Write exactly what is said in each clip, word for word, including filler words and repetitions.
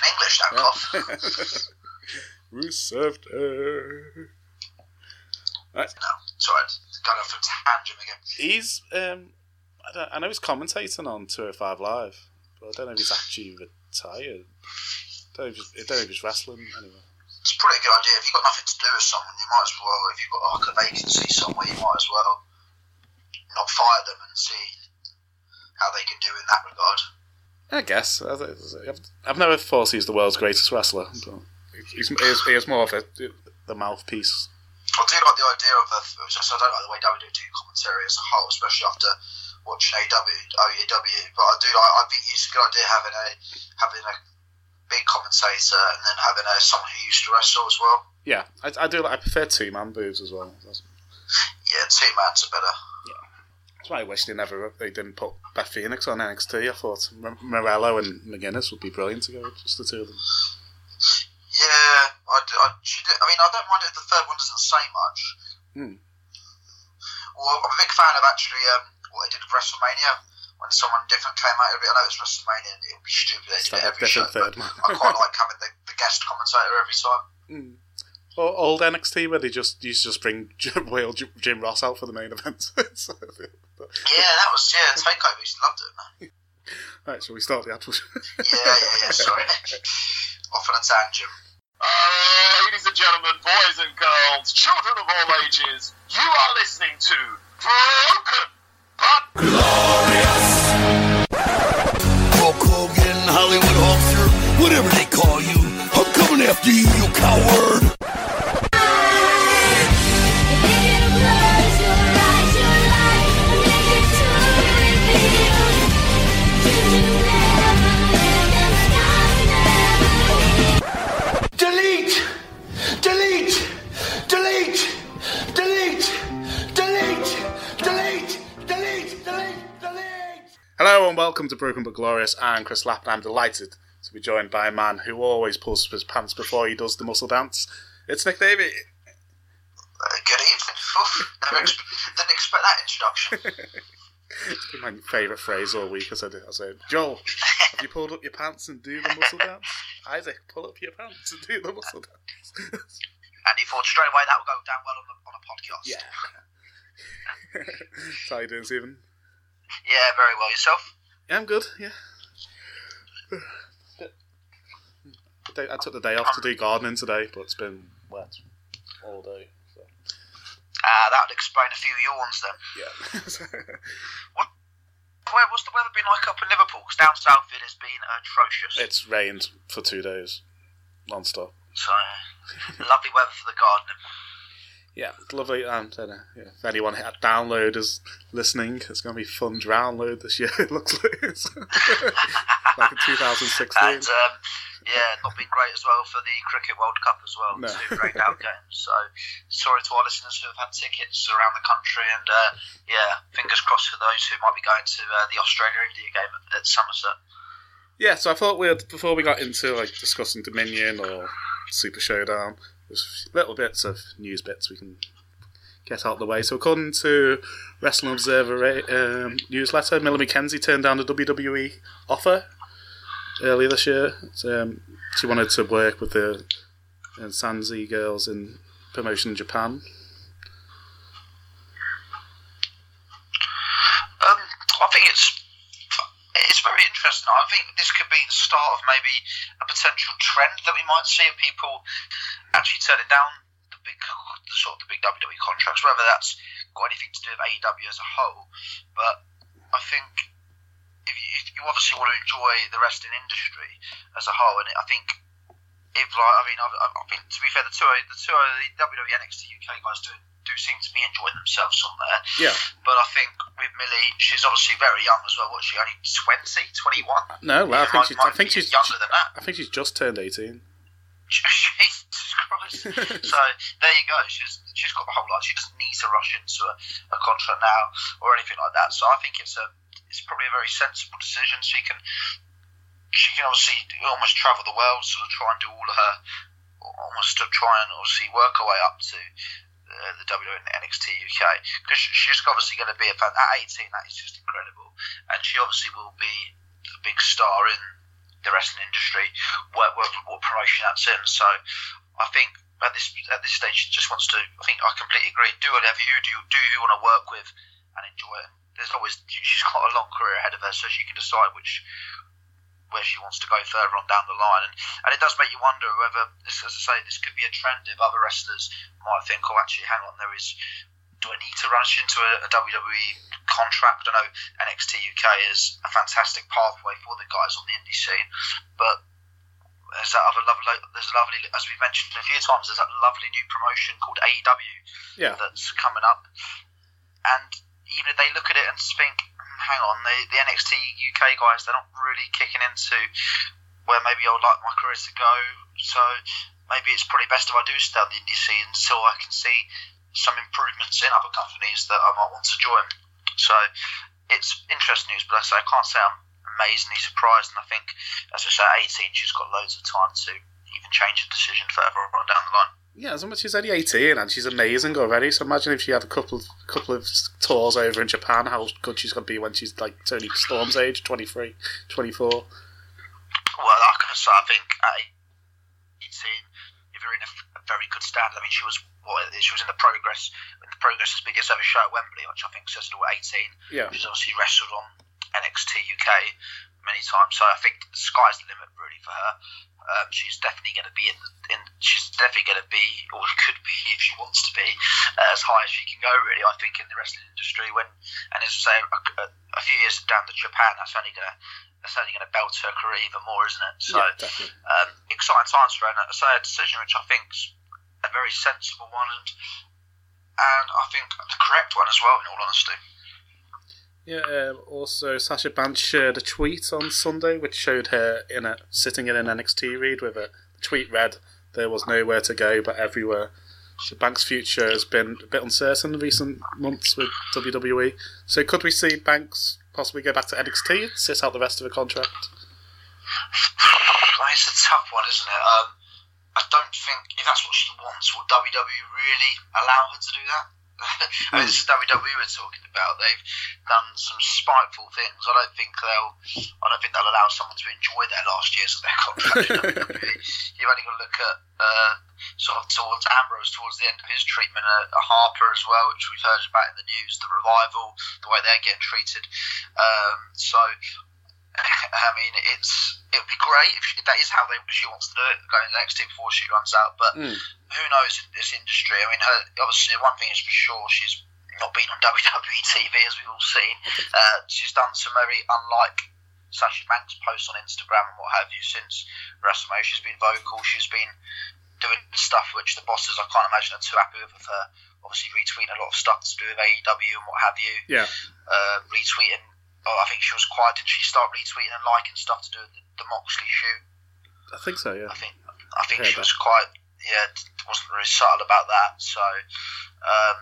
English, don't yeah. cough. Rusev Day. Right. No, sorry, going off a tangent again. He's, um, I, don't, I know he's commentating on two oh five Live, but I don't know if he's actually retired. I don't know if he's, I don't know if he's wrestling anyway. It's probably a good idea. If you've got nothing to do with someone, you might as well, if you've got like a vacancy somewhere, you might as well not fire them and see how they can do in that regard. I guess. I've, I've never thought he's the world's greatest wrestler, but he's, he's, he's more of a, the mouthpiece. I do like the idea of, a, just, I don't like the way W W E do commentary as a whole, especially after watching A E W, O E W, but I do like, I think it's a good idea having a, having a big commentator and then having a, someone who used to wrestle as well. Yeah, I, I do. I prefer two-man booths as well. Yeah, two-mans are better. Yeah, that's why I wish they never they didn't put Beth Phoenix on N X T. I thought Morello and McGuinness would be brilliant to go with, just the two of them. Yeah, I, I, she did, I mean, I don't mind if the third one doesn't say much. Hmm. Well, I'm a big fan of actually um, what they did with WrestleMania. When someone different came out of it, I know it's WrestleMania and it would be stupid they did it every show, but I quite like having the, the guest commentator every time. Mm. Or old N X T where they just used to just bring Whale Jim Ross out for the main event. So, but, yeah, that was, yeah, Takeover, used to love it, man. Right, shall we start the actual show? yeah, yeah, yeah, sorry. Off on a tangent. Uh, ladies and gentlemen, boys and girls, children of all ages, you are listening to Broken But Glorious. Hulk Hogan, Hollywood Hulkster, whatever they call you, I'm coming after you, you coward. Delete! Delete! Delete! Delete! Delete! Delete! Delete! Delete! Delete! Hello and welcome to Broken But Glorious. I'm Chris Lapp and I'm delighted to be joined by a man who always pulls up his pants before he does the muscle dance. It's Nick Davey. Uh, good evening. Oof, never ex- didn't expect that introduction. It's been my favourite phrase all week. I said, I said, Joel, have you pulled up your pants and do the muscle dance? Isaac, pull up your pants and do the muscle dance. And he thought straight away that would go down well on, the, on a podcast. Yeah. So how you doing, Stephen? Yeah, very well. Yourself? Yeah, I'm good, yeah. I took the day off to do gardening today, but it's been wet all day. So. Ah, that would explain a few yawns then. Yeah. what, where, what's the weather been like up in Liverpool? Because down south it has been atrocious. It's rained for two days, non-stop. So, lovely weather for the gardening. Yeah, it's lovely. And uh, yeah, if anyone hit download is listening, it's going to be fun to download this year. It looks like it's like in two thousand sixteen. And um, yeah, not been great as well for the Cricket World Cup as well. No. Two rained out games. So sorry to our listeners who have had tickets around the country. And uh, yeah, fingers crossed for those who might be going to uh, the Australia-India game at, at Somerset. Yeah, so I thought we'd before we got into like discussing Dominion or Super Showdown, there's little bits of news bits we can get out of the way. So according to Wrestling Observer um, newsletter, Miller McKenzie turned down the W W E offer earlier this year. Um, she wanted to work with the uh, Sanzi girls in promotion in Japan. Um, I think it's it's very interesting. I think this could be the start of maybe a potential trend that we might see of people actually turning down the big, the sort of the big W W E contracts, whether that's got anything to do with A E W as a whole. But I think if you, if you obviously want to enjoy the wrestling industry as a whole, and I think if like I mean I, I think to be fair, the two the two the W W E N X T U K guys do do seem to be enjoying themselves on there. Yeah. But I think with Millie, she's obviously very young as well. What's she, only twenty, twenty-one? No, well, I think might, she's might I think she's younger than that. I think she's just turned eighteen. Jesus Christ. So there you go. She's she's got the whole lot. She doesn't need to rush into a, a contract now or anything like that. So I think it's a it's probably a very sensible decision. She can she can obviously almost travel the world, sort of try and do all of her almost to try and obviously work her way up to uh, the W W E and N X T U K, because she's obviously going to be a fan at eighteen. That is just incredible, and she obviously will be a big star in the wrestling industry, what, what, what promotion that's in. So I think at this at this stage, she just wants to. I think I completely agree. Do whatever you do. Do you want to work with and enjoy it? There's always she's got a long career ahead of her, so she can decide which where she wants to go further on down the line. And, and it does make you wonder whether, as I say, this could be a trend if other wrestlers might think, oh, actually, hang on, there is. Do I need to rush into a, a W W E contract? I know N X T U K is a fantastic pathway for the guys on the indie scene, but there's that other lovely, there's a lovely, as we've mentioned a few times, there's that lovely new promotion called A E W yeah. that's coming up. And even if they look at it and think, hang on, the, the N X T U K guys, they're not really kicking into where maybe I would like my career to go, so maybe it's probably best if I do stay on the indie scene until I can see some improvements in other companies that I might want to join. So it's interesting news, but I say I can't say I'm amazingly surprised, and I think, as I say, at eighteen, she's got loads of time to even change a decision further on down the line. Yeah, as much as she's only eighteen and she's amazing already, so imagine if she had a couple couple of tours over in Japan, how good she's going to be when she's like Tony Storm's age, twenty-three, twenty-four. Well, like I say, I think at eighteen, if you're in a, a very good stand, I mean, she was what she was in the Progress, in the Progress's biggest ever show at Wembley, which I think says it all at eighteen. Yeah. She's obviously wrestled on N X T U K many times, so I think the sky's the limit really for her. Um, she's definitely going to be in, in. She's definitely going to be, or could be, if she wants to be, uh, as high as she can go. Really, I think in the wrestling industry. When, and as I say, a, a few years down to Japan, that's only going to that's only going to belt her career even more, isn't it? So, yeah, um, exciting times for her. And as I say, a decision which I think's a very sensible one, and and I think the correct one as well. In all honesty. Yeah, um, also Sasha Banks shared a tweet on Sunday which showed her in a sitting in an N X T read with it. The tweet read, "There was nowhere to go but everywhere." So Banks' future has been a bit uncertain in recent months with W W E. So could we see Banks possibly go back to N X T and sit out the rest of the contract? It's a tough one, isn't it? Um, I don't think, if that's what she wants, will W W E really allow her to do that? I mean, this is W W E we're talking about. They've done some spiteful things. I don't think they'll. I don't think they'll allow someone to enjoy their last years of their contract. in W W E. You've only got to look at uh, sort of towards Ambrose towards the end of his treatment, a, a Harper as well, which we've heard about in the news. The Revival, the way they're getting treated. Um, so, I mean, it's it would be great if, she, if that is how they, she wants to do it, going to the next team before she runs out. But mm. who knows in this industry? I mean, her, obviously, one thing is for sure, she's not been on W W E T V, as we've all seen. Uh, she's done some very unlike Sasha Banks posts on Instagram and what have you since WrestleMania. She's been vocal. She's been doing stuff which the bosses, I can't imagine, are too happy with her. Obviously, retweeting a lot of stuff to do with A E W and what have you. Yeah. Uh, retweeting. Oh, I think she was quiet. Didn't she start retweeting and liking stuff to do with the, the Moxley shoot? I think so. Yeah. I think. I think I she that. was quite. Yeah, wasn't very subtle about that. So, um,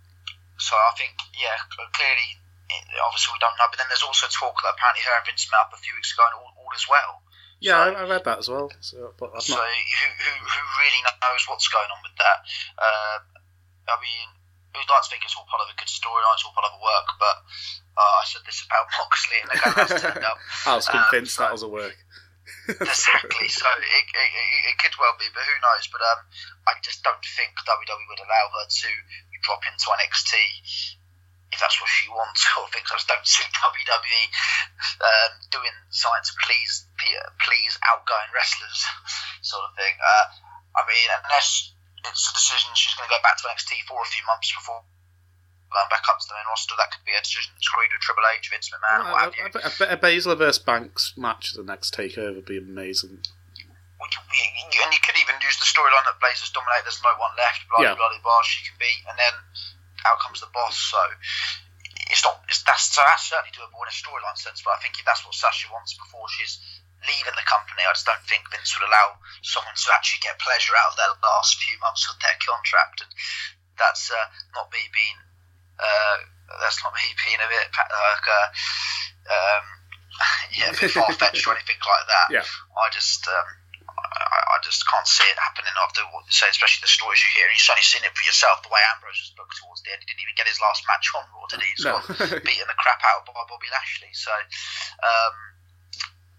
so I think yeah, clearly, obviously we don't know. But then there's also talk that apparently her and Vince met up a few weeks ago and all, all is well. Yeah, so, I, I read that as well. So, but I've so not... who, who who really knows what's going on with that? Uh, I mean, we'd like to think it's all part of a good storyline, it's all part of a work, but uh, I said this about Moxley and the guy that's turned up. I was convinced um, so, that was a work. Exactly, so it, it, it, it could well be, but who knows? But um, I just don't think W W E would allow her to drop into N X T if that's what she wants or thinks. I just don't see W W E um, doing something to please please outgoing wrestlers, sort of thing. Uh, I mean, unless it's a decision she's going to go back to N X T for a few months before going back up to the main roster, that could be a decision that's agreed with Triple H, Vince McMahon, Yeah, what have you. a, a, a Baszler versus Banks match at the next takeover would be amazing. And you could even use the storyline that Blazers dominate, there's no one left, blah, Yeah. blah, blah, blah, she can beat, and then out comes the boss. So it's not, it's, that's, so that's certainly doable in a storyline sense, but I think if that's what Sasha wants before she's leaving the company, I just don't think Vince would allow someone to actually get pleasure out of their last few months of their contract, and that's uh, not me being uh, that's not me being a bit like uh, um, yeah, a bit far-fetched or anything like that. Yeah. I just um, I, I just can't see it happening after what you say, especially the stories you hear. And you've certainly seen it for yourself, the way Ambrose was booked towards the end. He didn't even get his last match on Raw, did he? He's No. got beating the crap out by Bobby Lashley. So, um,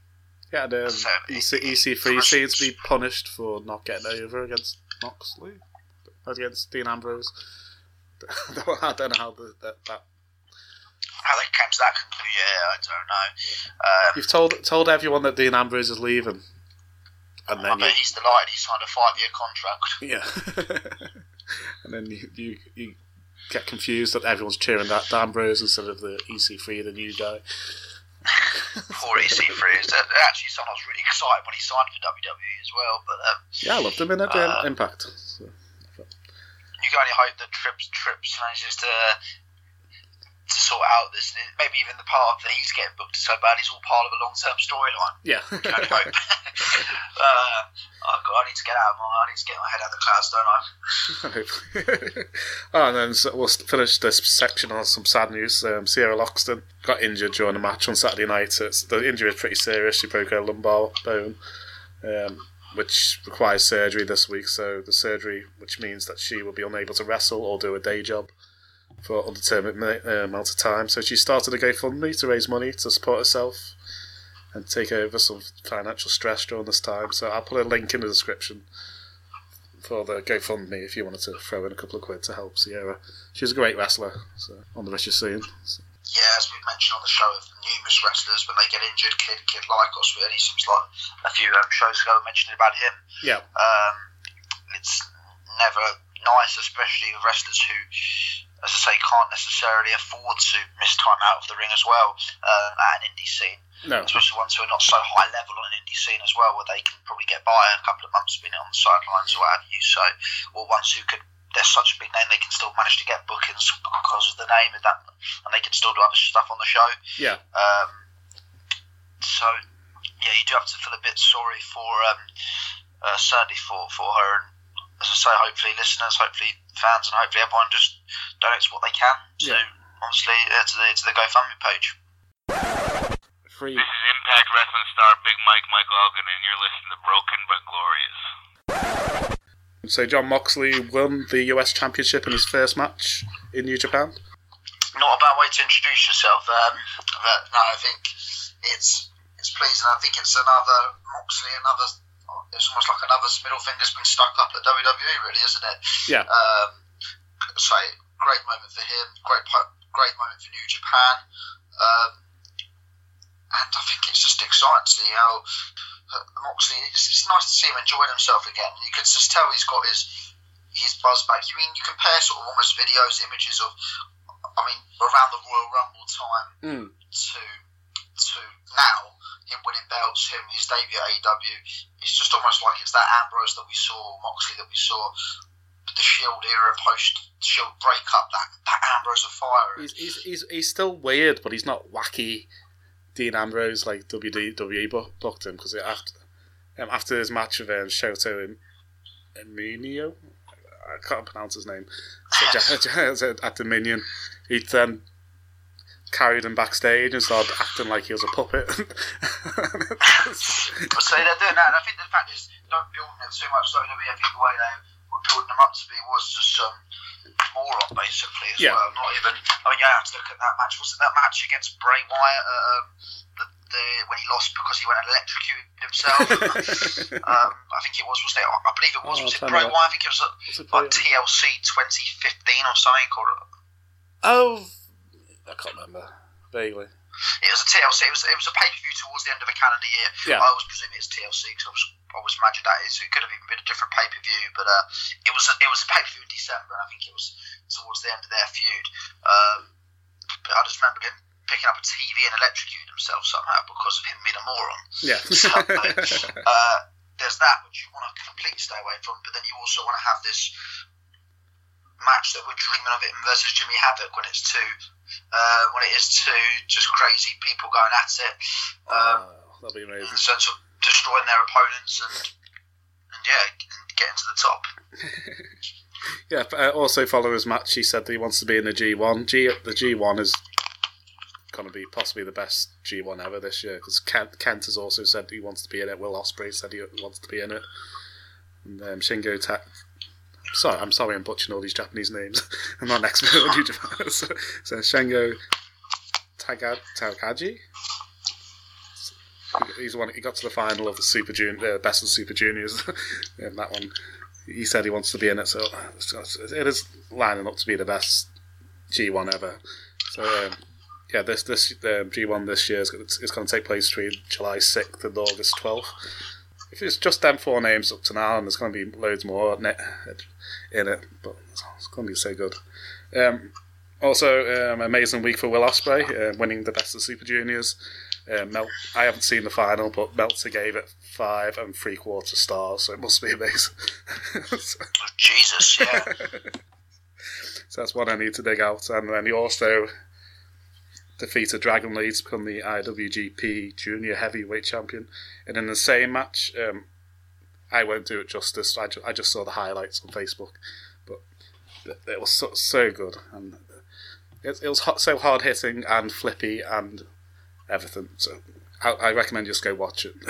Yeah, and um, So, E C E C three seems to be punished for not getting over against Moxley, against Dean Ambrose. I don't know how the, that, that. How they came to that conclusion, yeah, I don't know. Um, You've told told everyone that Dean Ambrose is leaving, and then I bet you, he's delighted he signed a five-year contract. yeah, and then you, you you get confused that everyone's cheering that Ambrose instead of the E C three, the new guy. Poor E C three. It's actually someone I was really excited when he signed for W W E as well. But um, Yeah, I loved him in uh, Impact. So. You can only hope that Trips Trips manages to to sort out this, and maybe even the part that he's getting booked so bad is all part of a long term storyline. Yeah. You can only hope. uh, I've got, I need to get out of my. I need to get my head out of the clouds, don't I? Oh, and then so we'll finish this section on some sad news. Um, Sierra Loxton got injured during a match on Saturday night. It's, the injury is pretty serious. She broke her lumbar bone, um, which requires surgery this week. So the surgery, which means that she will be unable to wrestle or do a day job for an undetermined uh, amount of time. So she started a GoFundMe to raise money to support herself and take over some financial stress during this time. So I'll put a link in the description for the GoFundMe if you wanted to throw in a couple of quid to help Sierra. She's a great wrestler, so on the Vicious scene. So. Yeah, as we've mentioned on the show, of numerous wrestlers when they get injured, Kid Kid Lycos, really seems like a few um, shows ago we mentioned about him. Yeah. Um, it's never nice, especially with wrestlers who, as I say, can't necessarily afford to miss time out of the ring as well uh, at an indie scene. No. Especially ones who are not so high level on an indie scene as well, where they can probably get by a couple of months being on the sidelines or what have you. So, or ones who could, they're such a big name, they can still manage to get bookings because of the name and that, and they can still do other stuff on the show. Yeah. Um, so, yeah, you do have to feel a bit sorry for, um, uh, certainly for, for her. And as I say, hopefully listeners, hopefully fans, and hopefully everyone just donates what they can to, Yeah. obviously, uh, to the to the GoFundMe page. Free. This is Impact Wrestling star Big Mike Michael Hogan, and you're listening to Broken but Glorious. So John Moxley won the U S Championship in his first match in New Japan. Not a bad way to introduce yourself. Um, but no, I think it's it's pleasing. I think it's another Moxley, another. It's almost like another middle finger's been stuck up at W W E, really, isn't it? Yeah. Um, so great moment for him. Great, great moment for New Japan. Um, and I think it's just exciting to see how uh, Moxley. It's, it's nice to see him enjoying himself again. You can just tell he's got his his buzz back. You mean you compare sort of almost videos, images of, I mean, around the Royal Rumble time Mm. to to now, him winning belts, him his debut at A E W. It's just almost like it's that Ambrose that we saw, Moxley that we saw, the Shield era, post Shield breakup. That that Ambrose of fire. He's, he's he's he's still weird, but he's not wacky. Dean Ambrose, like W W E bu- booked him because after um, after his match with um, Shoto and Emilio, I can't pronounce his name. So at Dominion, he then carried him backstage and started acting like he was a puppet. So they're doing that, and I think the fact is, don't build them too much. W W E, I think the way they were building them up to be was just some moron, basically, as Yeah. well. Not even. I mean, you have to look at that match. Was it that match against Bray Wyatt? Um, the, the, when he lost because he went and electrocuted himself. um, I think it was, wasn't it? I believe it was. Oh, was it tell me Bray what- Wyatt? I think it was at, What's it like called? T L C twenty fifteen or something. Or Oh, I can't remember vaguely. it was a T L C. It was it was a pay per view towards the end of a calendar year. Yeah. I always presume it's T L C because I was I always imagined that is. It could have even been a different pay per view, but uh, it was a, it was a pay per view in December, and I think it was towards the end of their feud. Um, but I just remember him picking up a T V and electrocuting himself somehow because of him being a moron. Yeah. So, uh, there's that which you want to completely stay away from, but then you also want to have this match that we're dreaming of it versus Jimmy Havoc when it's two, uh, when it is two just crazy people going at it. Um, Oh, that'd be in amazing. the sense of destroying their opponents and, and yeah, getting to the top. Yeah. But, uh, also, following his match, he said that he wants to be in the G one. G the G one is going to be possibly the best G one ever this year because Kent, Kent has also said he wants to be in it. Will Ospreay said he wants to be in it, and um, Shingo Ta- Sorry, I'm sorry, I'm butchering all these Japanese names. I'm not an expert in New Japan. So, so Shingo Taga, Takagi, he's won. He got to the final of the Super Junior, uh, Best of Super Juniors. In that one, he said he wants to be in it. So it is lining up to be the best G one ever. So um, yeah, this this um, G one this year is going to take place between July sixth and August twelfth. If it's just them four names up to now, and there's going to be loads more in it, in it but it's going to be so good. Um, also, um, amazing week for Will Ospreay, uh, winning the Best of Super Juniors. Uh, Mel- I haven't seen the final, but Meltzer gave it five and three quarter stars, so it must be amazing. so, oh, Jesus, yeah. So that's one I need to dig out. And then he also defeated Dragon Lee to become the I W G P Junior Heavyweight Champion. And in the same match, um, I won't do it justice. I, ju- I just saw the highlights on Facebook, but it was so, so good, and it, it was hot, so hard hitting and flippy and everything. So I, I recommend you just go watch it.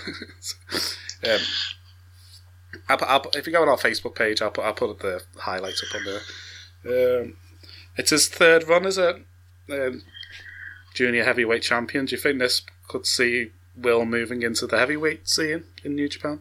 um, I'll, put- I'll, put- if you go on our Facebook page, I'll put I'll put the highlights up on there. Um, it's his third run as a um, junior heavyweight champion. Do you think this could see Will moving into the heavyweight scene in New Japan?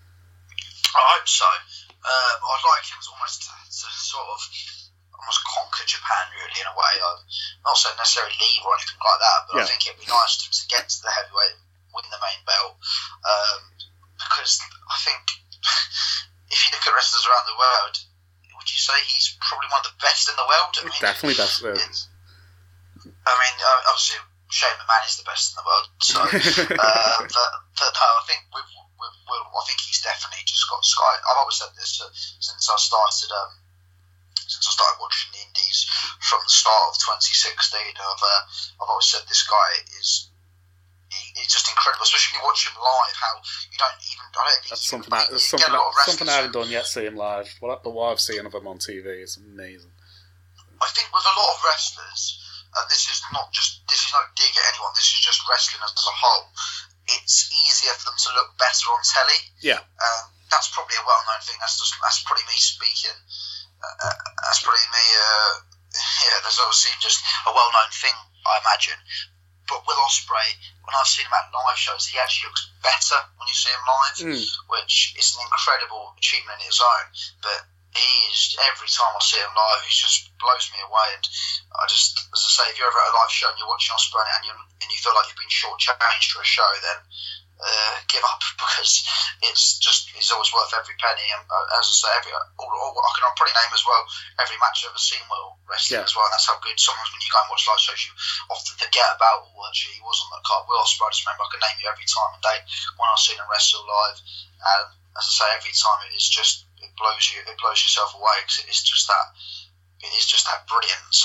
I hope so. Um, I'd like him to almost to, to sort of almost conquer Japan, really, in a way. I'm not saying necessarily leave or anything like that, but Yeah. I think it'd be nice to, to get to the heavyweight, win the main belt, um, because I think if you look at wrestlers around the world, would you say he's probably one of the best in the world? I mean, Definitely best. Uh, it's- I mean, uh, obviously, Shane McMahon is the best in the world, so uh, but, but no, I think with, with Will, I think he's definitely just got sky. I've always said this uh, since I started, um, since I started watching the Indies from the start of twenty sixteen. I've uh, I've always said this guy is he, he's just incredible, especially when you watch him live. How you don't even I don't think that's you, something. I, you that's get something, a lot of I, something I wrestlers haven't done yet. See him live, but but what I've seen of him on T V is amazing. I think with a lot of wrestlers, and this is not just this is no dig at anyone. This is just wrestling as a whole. It's easier for them to look better on telly. Yeah. Um, that's probably a well-known thing. That's just that's probably me speaking. Uh, that's probably me. Uh, yeah, there's obviously just a well-known thing, I imagine. But Will Ospreay, when I've seen him at live shows, he actually looks better when you see him live, Mm. which is an incredible achievement in its own. But he is, every time I see him live, he just blows me away. And I just, as I say, if you're ever at a live show and you're watching Ospreay and you and you feel like you've been shortchanged for a show, then uh, give up, because it's just it's always worth every penny. And uh, as I say, every all, all, I can probably name as well every match I've ever seen Will wrestling Yeah. as well. And that's how good. Sometimes when you go and watch live shows, you often forget about, oh, actually he was on that card. Will Ospreay, I just remember I can name you every time of day when I've seen him wrestle live. And as I say, every time it is just it blows you, it blows yourself away, because it is just that, it is just that brilliant. So,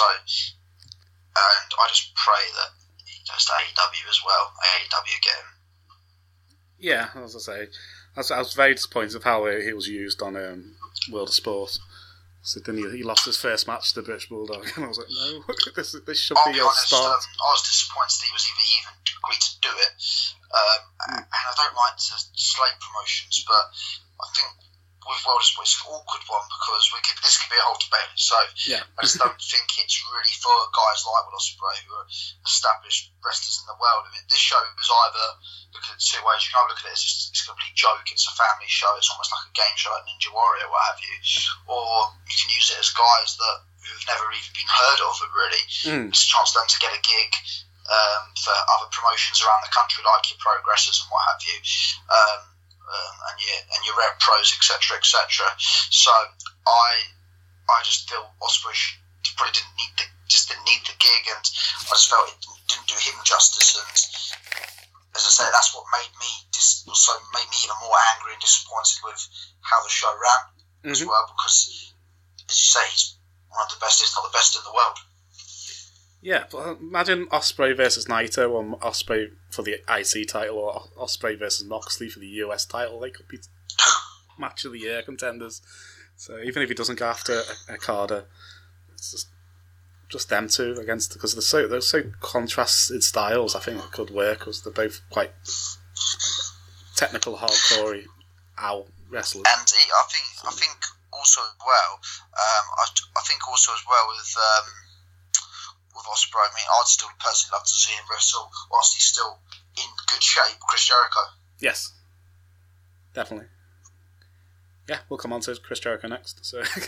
and I just pray that he does A E W as well. A E W get him. Yeah, as I say, I was, I was very disappointed with how he was used on um, World of Sport. So then he, he lost his first match to the British Bulldog, and I was like, no, this this should I'll be be your honest, um, start. I was disappointed that he was even, even agreed to do it. Um, Mm. And I don't like to slate promotions, but I think with World of Sport it's an awkward one, because we could, this could be a whole debate. So Yeah. I just don't think it's really for guys like Will Ospreay, who are established wrestlers in the world. I mean, this show is either look at it two ways. You can either look at it as just, it's a complete joke, it's a family show, it's almost like a game show like Ninja Warrior, what have you, or you can use it as guys that who've never even been heard of, really. Mm. It's a chance for them to get a gig um, for other promotions around the country, like your Progressors and what have you, um, um, and your and your Red Pros, et cetera, et cetera. So I I just feel Ospreay probably didn't need the just didn't need the gig, and I just felt it didn't do him justice. And as I say, that's what made me dis- also made me even more angry and disappointed with how the show ran as Mhm. well, because as you say, he's one of the best, if not the best in the world. Yeah, but imagine Ospreay versus Naito, or Ospreay for the I C title, or Ospreay versus Moxley for the U S title. They could be match of the year contenders. So even if he doesn't go after a, a Carter, it's just just them two against, because they're so they're so contrasted styles. I think it could work, because they're both quite technical, hardcore, ow wrestlers. And he, I think I think also as well, um, I, I think also as well with um, with Ospreay. I mean, I'd still personally love to see him wrestle whilst he's still in good shape, Chris Jericho. Yes, definitely. Yeah, we'll come on to Chris Jericho next. So, so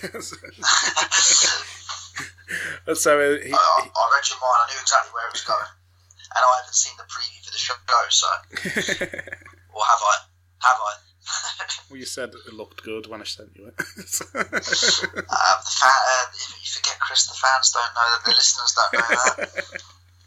uh, he, I, I, I read your mind. I knew exactly where it was going, and I haven't seen the preview for the show. So, or have I? Have I? Well, you said it looked good when I sent you it. So. uh, the fan, uh, if you forget, Chris, the fans don't know that. The listeners don't know that.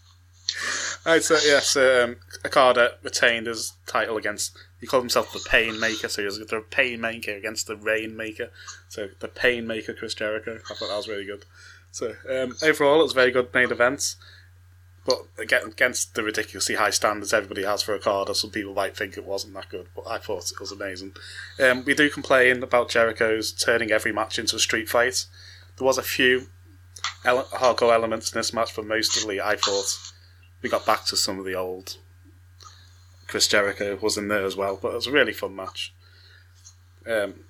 Right, so yes, um, Okada retained his title against. He called himself the Painmaker, so he was the Painmaker against the Rainmaker. So the Painmaker, Chris Jericho. I thought that was really good. So um, overall, it was a very good main event. But again, against the ridiculously high standards everybody has for Okada, some people might think it wasn't that good, but I thought it was amazing. Um, we do complain about Jericho's turning every match into a street fight. There was a few ele- hardcore elements in this match, but mostly I thought we got back to some of the old. Chris Jericho was in there as well, but it was a really fun match. Um,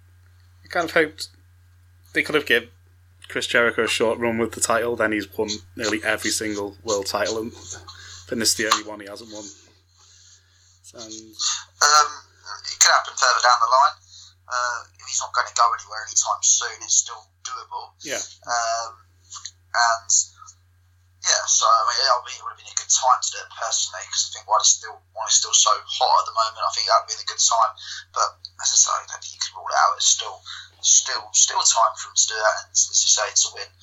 I kind of hoped they could have given Chris Jericho a short run with the title, then he's won nearly every single world title, and then this is the only one he hasn't won. And, um, it could happen further down the line. Uh, if he's not going to go anywhere anytime soon, it's still doable. Yeah. Um, and yeah, so I mean, I mean, it would have been a good time to do it personally, because I think while it's still while it's still so hot at the moment, I think that would have been a good time. But as I say, I don't think you can rule it out. It's still still still time for him to do that, and as you say, to win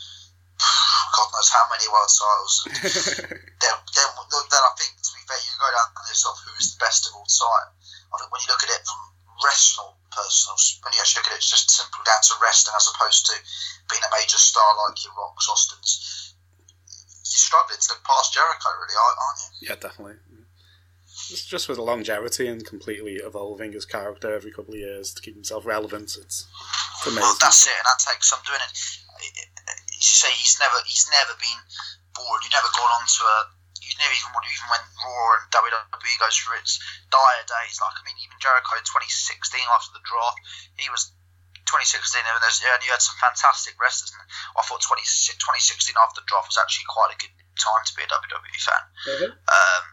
God knows how many world titles. then, then, then I think, to be fair, you go down this of who is the best of all time. I think when you look at it from wrestling personal, when you actually look at it, it's just simple down to wrestling as opposed to being a major star like your Rocks, Austins. You're struggling to look past Jericho, really, aren't you? Yeah, definitely. It's just with the longevity and completely evolving his character every couple of years to keep himself relevant. It's, it's amazing. Well, that's it, and that takes some doing. It. You say he's never he's never been bored. You've never gone on to a. You've never even even when Raw and W W E goes through its dire days. Like I mean, even Jericho in twenty sixteen after the draft, he was. twenty sixteen, and, there's, and you had some fantastic wrestlers. And I thought twenty sixteen after the draft was actually quite a good time to be a W W E fan. Mm-hmm. Um,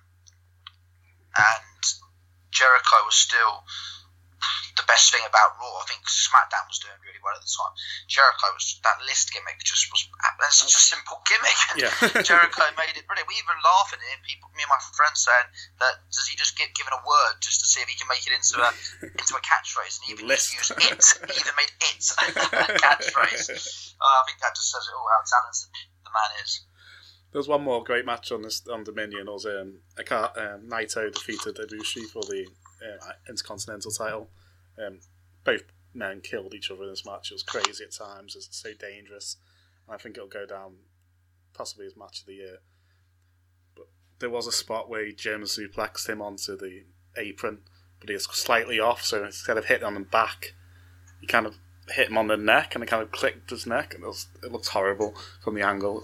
and Jericho was still the best thing about Raw. I think SmackDown was doing really well at the time. Jericho was that list gimmick just was and such a simple gimmick. And Yeah. Jericho made it brilliant. We even laugh at it. People, me and my friends saying that does he just get given a word just to see if he can make it into a into a catchphrase, and he even List. used it. He even made it a catchphrase. Uh, I think that just says it all how talented the man is. There was one more great match on this on Dominion. It was um, Aka- um, Naito defeated Ibushi for the uh, Intercontinental title. Um, both men killed each other in this match. It was crazy at times. It's so dangerous. And I think it'll go down possibly as match of the year. But there was a spot where he German suplexed him onto the apron, but he was slightly off. So instead of hitting on him back, he kind of hit him on the neck, and it kind of clicked his neck, and it, was, it looked horrible from the angle.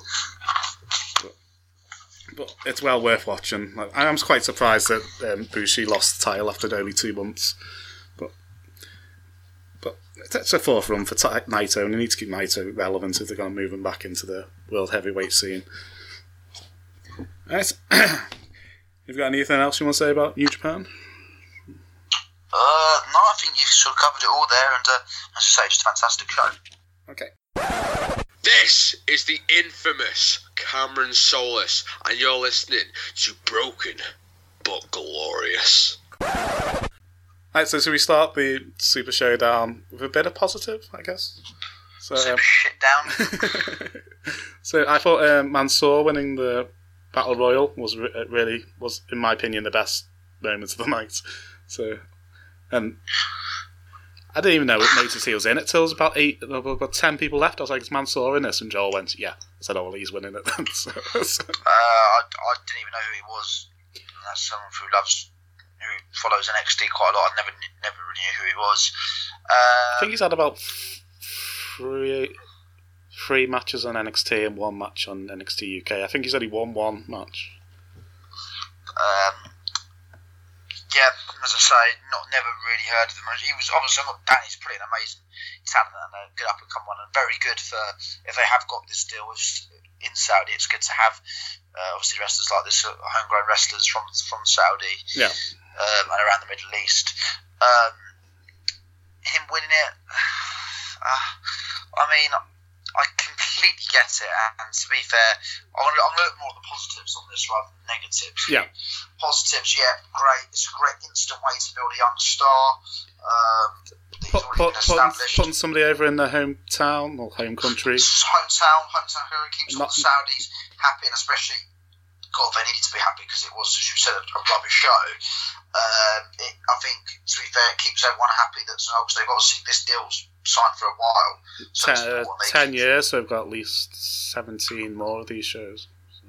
But it's well worth watching. I'm quite surprised that um, Bushi lost the title after only two months. But but it's a fourth run for t- Naito, and they need to keep Naito relevant if they're going to move him back into the world heavyweight scene. Alright. You've got anything else you want to say about New Japan? Uh, no, I think you've sort of covered it all there, and uh, as I say, it's a fantastic show. Okay. This is the infamous Cameron Solis, and you're listening to Broken but Glorious. Right, so should we start the Super Showdown with a bit of positive, I guess? So, Super um, shit down. so I thought um, Mansoor winning the Battle Royal was re- really, was in my opinion, the best moment of the night. So, and I didn't even know notice he was in it till there was about eight, about ten people left. I was like, "Is Mansoor in this?" And Joel went, "Yeah." I said, "Oh, well, he's winning it then." so, so. Uh, I, I didn't even know who he was. That's someone who loves, who follows N X T quite a lot. I never, never really knew who he was. Uh, I think he's had about three, three matches on N X T and one match on N X T U K. I think he's only won one match. Um, yeah, as I say, not never really heard of him. He was obviously not Danny's pretty an amazing talent and a good up and come one, and very good for if they have got this deal with in Saudi. It's good to have uh, obviously wrestlers like this, uh, homegrown wrestlers from from Saudi Yeah. um, and around the Middle East. Um, him winning it, uh, I mean, I completely get it. And to be fair, I'm going to look more at the positives on this rather than negatives. Yeah. Positives, yeah, great. It's a great instant way to build a young star. Um, he's Put, already put, been putting, established. putting somebody over in their hometown or home country. Hometown, hometown hero keeps all Not- the Saudis happy, and especially, God, they needed to be happy because it was, as you said, a, a rubbish show. Um, it, I think, to be fair, it keeps everyone happy that's no, because they've obviously, this deal's signed for a while. So Ten, it's uh, important they ten keep- years, so we've got at least seventeen more of these shows.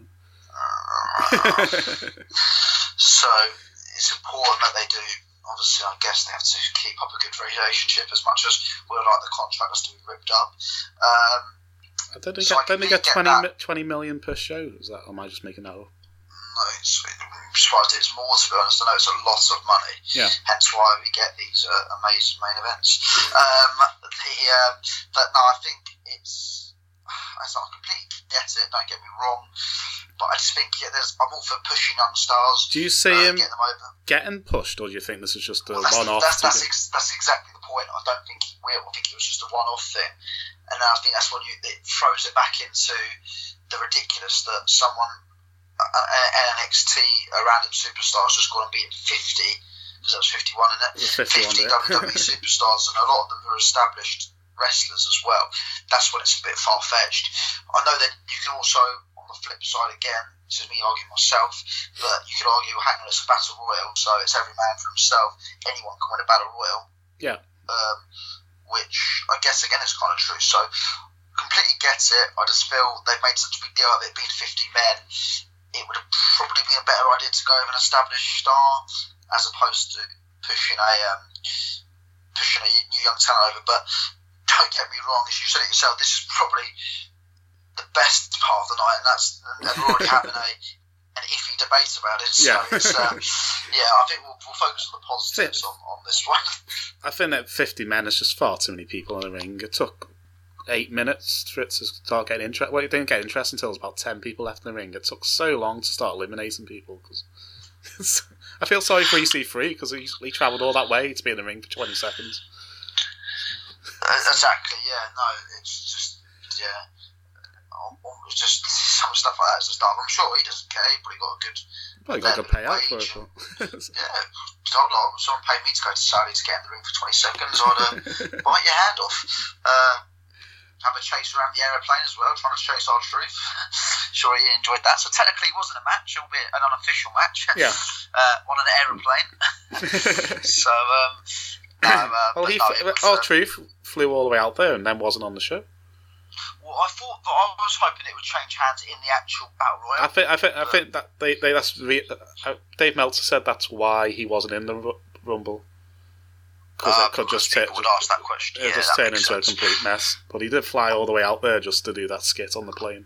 So it's important that they do. Obviously, I guess they have to keep up a good relationship as much as we would like the contractors to be ripped up. Um, Don't they So get, I don't they completely get get 20, that. mi- twenty million per show? Is that, or am I just making that up? no, it's, I'm surprised it's more, to be honest. I know it's a lot of money. Yeah. Hence why we get these uh, amazing main events. Um, the um, but no, I think it's. I don't completely get it. Don't get me wrong, but I just think yeah, there's. I'm all for pushing young stars. Do you see uh, him getting them over. getting pushed, or do you think this is just a Well, that's, one-off? that's, to that's, get- ex- that's exactly the point. I don't think he will. I think it was just a one-off thing, and I think that's when you it throws it back into the ridiculous that someone uh, an N X T a random superstar's just gone and beaten fifty because that was fifty-one in it. It was fifty-one, fifty yeah. W W E superstars, and a lot of them are established wrestlers as well. That's when it's a bit far-fetched. I know that you can also, on the flip side again, this is me arguing myself, but you could argue, hang on, it's a battle royal, so it's every man for himself. Anyone can win a battle royal. Yeah. Um, which I guess again is kind of true. So completely get it. I just feel they've made such a big deal of it being fifty men. It would have probably been a better idea to go with an established star as opposed to pushing a um, pushing a new young talent over. But don't get me wrong, as you said it yourself, this is probably the best part of the night, and that's and we're already having a an iffy debate about it. So Yeah. it's, uh, yeah, I think we'll, we'll focus on the positives on, on this one. I think that fifty men is just far too many people in the ring. It took eight minutes for it to start getting interest. Well, it didn't get interest until there was about ten people left in the ring. It took so long to start eliminating people. Cause I feel sorry for E C three because he, he travelled all that way to be in the ring for twenty seconds. Uh, exactly, yeah, no, it's just, yeah, um, it's just some stuff like that is just dumb. I'm sure he doesn't care, he probably got a good, Well, he got a good payout for it. But yeah, told like, someone paid me to go to Saudi to get in the ring for twenty seconds, I'd uh, bite your hand off. Uh, have a chase around the aeroplane as well, trying to chase our truth. Sure, he enjoyed that. So technically, it wasn't a match, albeit an unofficial match. Yeah. uh, on an aeroplane. so, um, no, uh, well, but he, no, f- it was, our uh, truth flew all the way out there and then wasn't on the show. Well, I thought that I was hoping it would change hands in the actual battle royal. I think I think I think that they, they that's re- uh, Dave Meltzer said that's why he wasn't in the Ru- Rumble because Uh, it could because just turn people would ask that question. it Yeah, just that turn makes into sense. a complete mess. But he did fly all the way out there just to do that skit on the plane.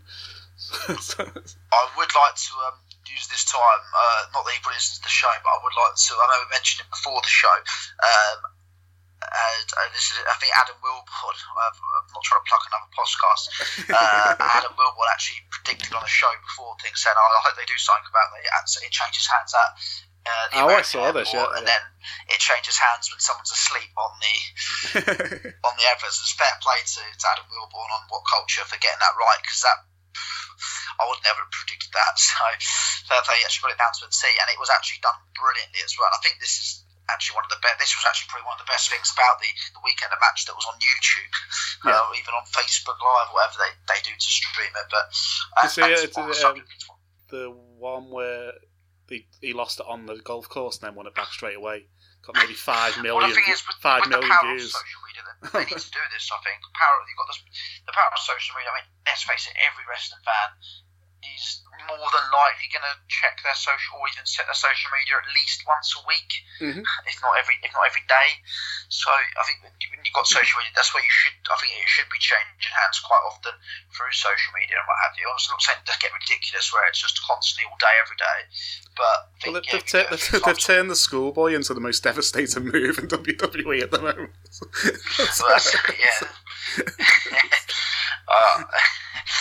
I would like to um, use this time, uh, not that he put this into the show, but I would like to, I know we mentioned it before the show, um, and uh, this is, I think Adam Wilborn, I'm not trying to plug another podcast, uh, Adam Wilborn actually predicted on the show before things, saying, oh, I hope they do something about it, it changes hands at uh, the Oh, I American saw this, airport, yeah, and yeah. then it changes hands when someone's asleep on the on the adverts. It's fair play to, to Adam Wilborn on What Culture for getting that right, because that I would never have predicted that. So fair play, he actually got it down to a T, and it was actually done brilliantly as well. I think this is actually one of the best. This was actually probably one of the best things about the the weekend, a match that was on YouTube, Yeah. uh, or even on Facebook Live, whatever they, they do to stream it. But You uh, see, that's it's, one of the um, subjects. the one where he, he lost it on the golf course and then won it back straight away. Got maybe five million, Well, the thing is, with, five with million the power views. of social media, they, they need to do this. I think the power you've got this, the power of social media. I mean, let's face it, every wrestling fan is more than likely going to check their social or even set their social media at least once a week, Mhm. if not every if not every day. So I think when you've got social media, that's where you should. I think it should be changing hands quite often through social media and what have you. I'm not saying to get ridiculous where it's just constantly all day every day, but I think, Well, yeah, they've, if you tur- do it a they've, few they've times- turned the schoolboy into the most devastating move in W W E at the moment. Well, that's, yeah. uh,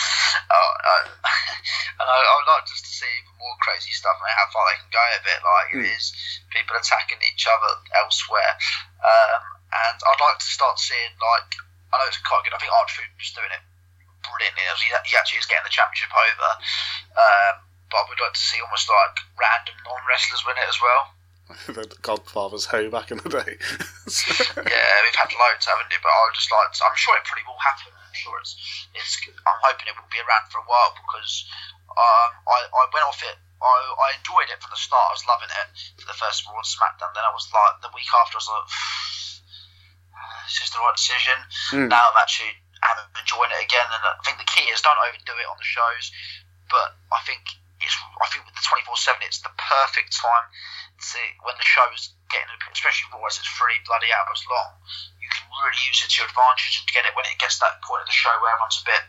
uh, uh, and I, I would like just to see even more crazy stuff. I mean, how far they can go a bit. Like mm. it is people attacking each other elsewhere, um, and I'd like to start seeing like I know it's quite good. I think R-Truth is doing it brilliantly. He, he actually is getting the championship over, um, but I would like to see almost like random non-wrestlers win it as well. The Godfather's Ho back in the day. Yeah, we've had loads, haven't we? But I would just like to, I'm sure it probably will happen. I'm sure it's, it's. I'm hoping it will be around for a while because um, I, I went off it. I, I enjoyed it from the start. I was loving it for the first Raw and SmackDown. Then I was like, the week after, I was like, is this the right decision? Mm. Now I'm actually I'm enjoying it again. And I think the key is don't overdo it on the shows. But I think it's. I think with the twenty-four seven, it's the perfect time. See, when the show's getting, especially Raw as it's three bloody hours long, you can really use it to your advantage and get it when it gets to that point of the show where everyone's a bit.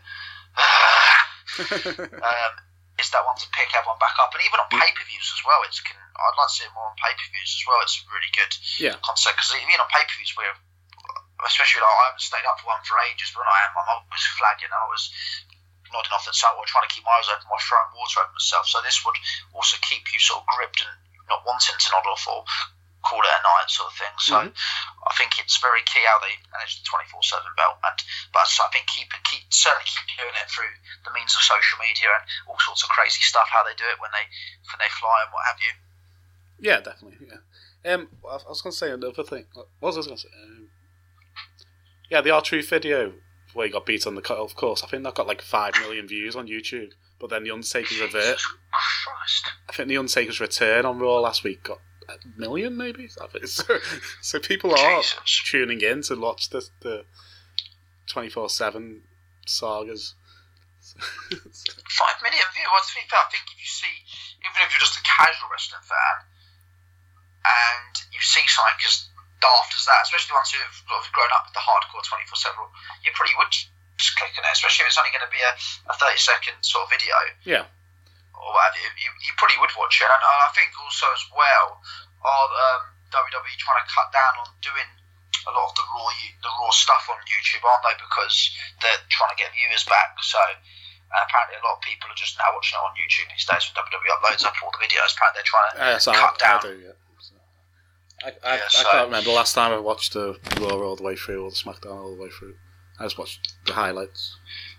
um, it's that one to pick everyone back up, and even on pay per views as well. It's can I'd like to see it more on pay per views as well. It's a really good yeah. concept because even on pay per views, where especially like, I haven't stayed up for one for ages, but when I am, I'm always flagging. I was nodding off at someone, trying to keep my eyes open, while throwing water over myself. So this would also keep you sort of gripped and not wanting to nod off or call it a night sort of thing. So mm-hmm. I think it's very key how they manage the twenty-four seven belt, and but I think keep it keep certainly keep doing it through the means of social media and all sorts of crazy stuff. How they do it when they when they fly and what have you. Yeah, definitely. Yeah. Um, I was going to say another thing. What was I going to say? Um, yeah, the R-Truth video where he got beat on the cut-off course. I think that got like five million views on YouTube. But then the Undertaker's revert. I think the Undertaker's return on Raw last week got a million, maybe. So, so people are Jesus. tuning in to watch the the twenty-four seven sagas. Five million viewers. To be fair, I think if you see, even if you're just a casual wrestling fan, and you see something as daft as that, especially ones who have grown up with the hardcore twenty-four seven, you probably would. Just clicking it, especially if it's only going to be a, a thirty second sort of video, yeah, or what have you. You, you probably would watch it, and I think also as well, are um, W W E trying to cut down on doing a lot of the raw the raw stuff on YouTube, aren't they? Because they're trying to get viewers back. So uh, apparently, a lot of people are just now watching it on YouTube these days. When W W E uploads up all the videos, apparently they're trying to uh, so cut I, down. I do, yeah. So I, I, yeah, I so. can't remember the last time I watched the Raw all the way through or the SmackDown all the way through. I just watched the highlights.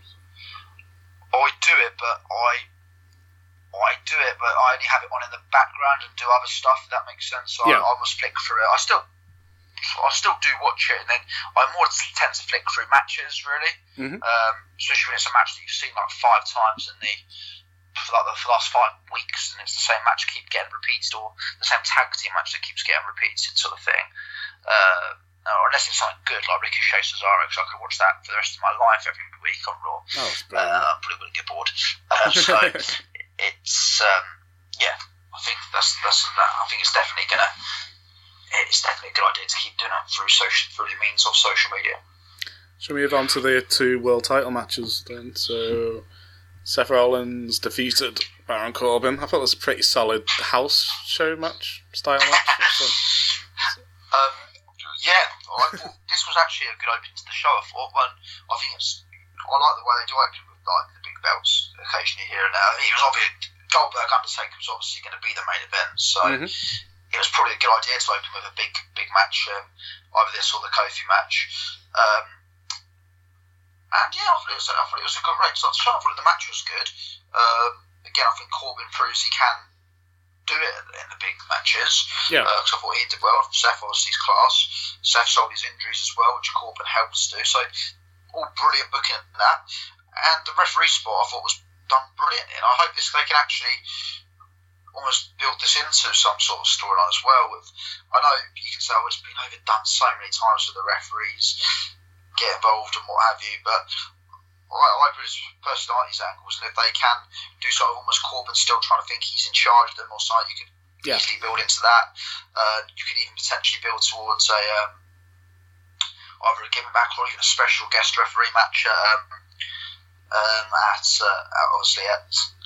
I do it, but I, I do it, but I only have it on in the background and do other stuff. If that makes sense. So yeah. I, I almost flick through it. I still, I still do watch it, and then I more tend to flick through matches, really. Mm-hmm. Um, especially when it's a match that you've seen like five times in the for like the, for the last five weeks, and it's the same match keep getting repeated, or the same tag team match that keeps getting repeated, sort of thing. Uh, Or unless it's something good like Ricochet Cesaro, because I could watch that for the rest of my life every week on Raw. Oh, uh, I'm probably going to get bored. Uh, so it's um, yeah, I think that's that's that. I think it's definitely gonna. It's definitely a good idea to keep doing it through social through the means of social media. Shall we move on to the two world title matches then? So Seth Rollins defeated Baron Corbin. I thought it was a pretty solid house show match style match. um. Yeah, I thought this was actually a good opening to the show. I thought, one, I think it's, I like the way they do open with like the big belts occasionally here and there. I mean, it was obvious Goldberg Undertaker was obviously going to be the main event, so mm-hmm. it was probably a good idea to open with a big, big match, um, either this or the Kofi match. Um, and yeah, I thought it was, I thought it was a good race. I thought the match was good. Um, again, I think Corbin proves he can do it in the big matches. Yeah. Because uh, I thought he did well. Seth obviously is class. Seth sold his injuries as well, which Corbin helped us do. So all brilliant booking in that. And the referee spot I thought was done brilliant. And I hope this they can actually almost build this into some sort of storyline as well. With I know you can say oh, it's been overdone so many times with the referees get involved and what have you, but I like his personality's angles, and if they can do sort of almost Corbin still trying to think he's in charge of them or something, you could yeah. easily build into that. Uh, you could even potentially build towards a um, either a giving back or even a special guest referee match at, um, um, at uh, obviously at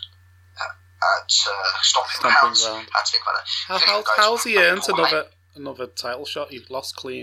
at uh, Stomping, Stomping Grounds. Ground. I had to think about that. How, how, how's he earned another another title shot? He lost clean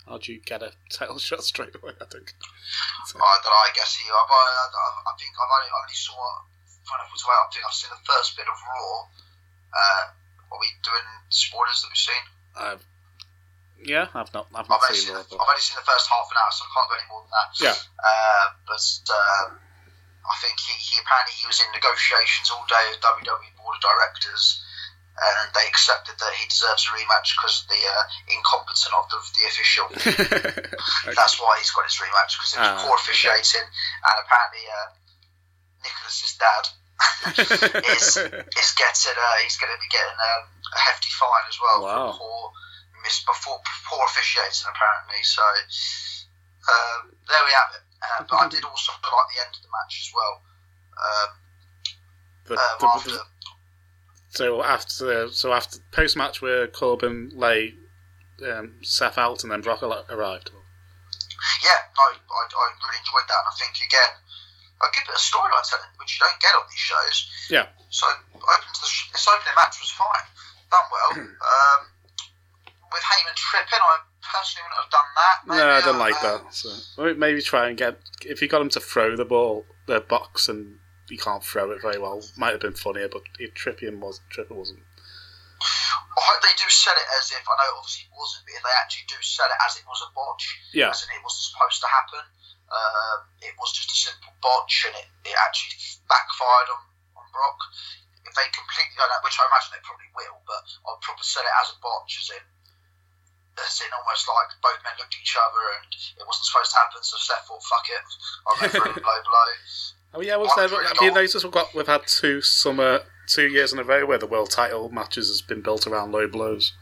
How do you get a title shot straight away? I think. So. I don't know. I guess he. I, I, I think I've only, only saw. Funny enough, I think I've seen the first bit of Raw. Uh, what are we doing? Spoilers that we've seen. Uh, yeah, I've not. I've I've not only, seen seen Raw. the, I've only seen the first half an hour, so I can't go any more than that. Yeah. Uh, but uh, I think he, he apparently he was in negotiations all day with W W E board of directors, and they accepted that he deserves a rematch because of the uh, incompetence of the, the official. Okay. That's why he's got his rematch, because it was Ah, poor officiating, okay. And apparently uh, Nicholas's dad is is getting uh, he's going to be getting um, a hefty fine as well. Wow. For poor miss before poor officiating apparently. So um, there we have it. Uh, but I did also like the end of the match as well. Um, But um, the- after the- so after so after post match where Corbin lay um, Seth out and then Brock al- arrived. yeah, no, I, I really enjoyed that, and I think again a good bit of storyline telling, which you don't get on these shows. Yeah. So open to the sh- this opening match was fine, done well. um, with Heyman tripping, I personally wouldn't have done that. Maybe, No, I don't uh, like that. So maybe try and get if you got him to throw the ball, the box, and he can't throw it very well. Might have been funnier, but it, Trippier was Tripper wasn't. I hope they do sell it as if, I know obviously it wasn't, but if they actually do sell it as it was a botch, Yeah. as in it wasn't supposed to happen, um, it was just a simple botch and it, it actually backfired on, on Brock. If they completely go that, which I imagine they probably will, but I'll probably sell it as a botch, as in, as in almost like both men looked at each other and it wasn't supposed to happen, so Seth thought, fuck it, I'll go for a blow blow. Oh yeah, was there? Well, Have you noticed we've got we've had two summer, two years in a row where the world title matches has been built around low blows.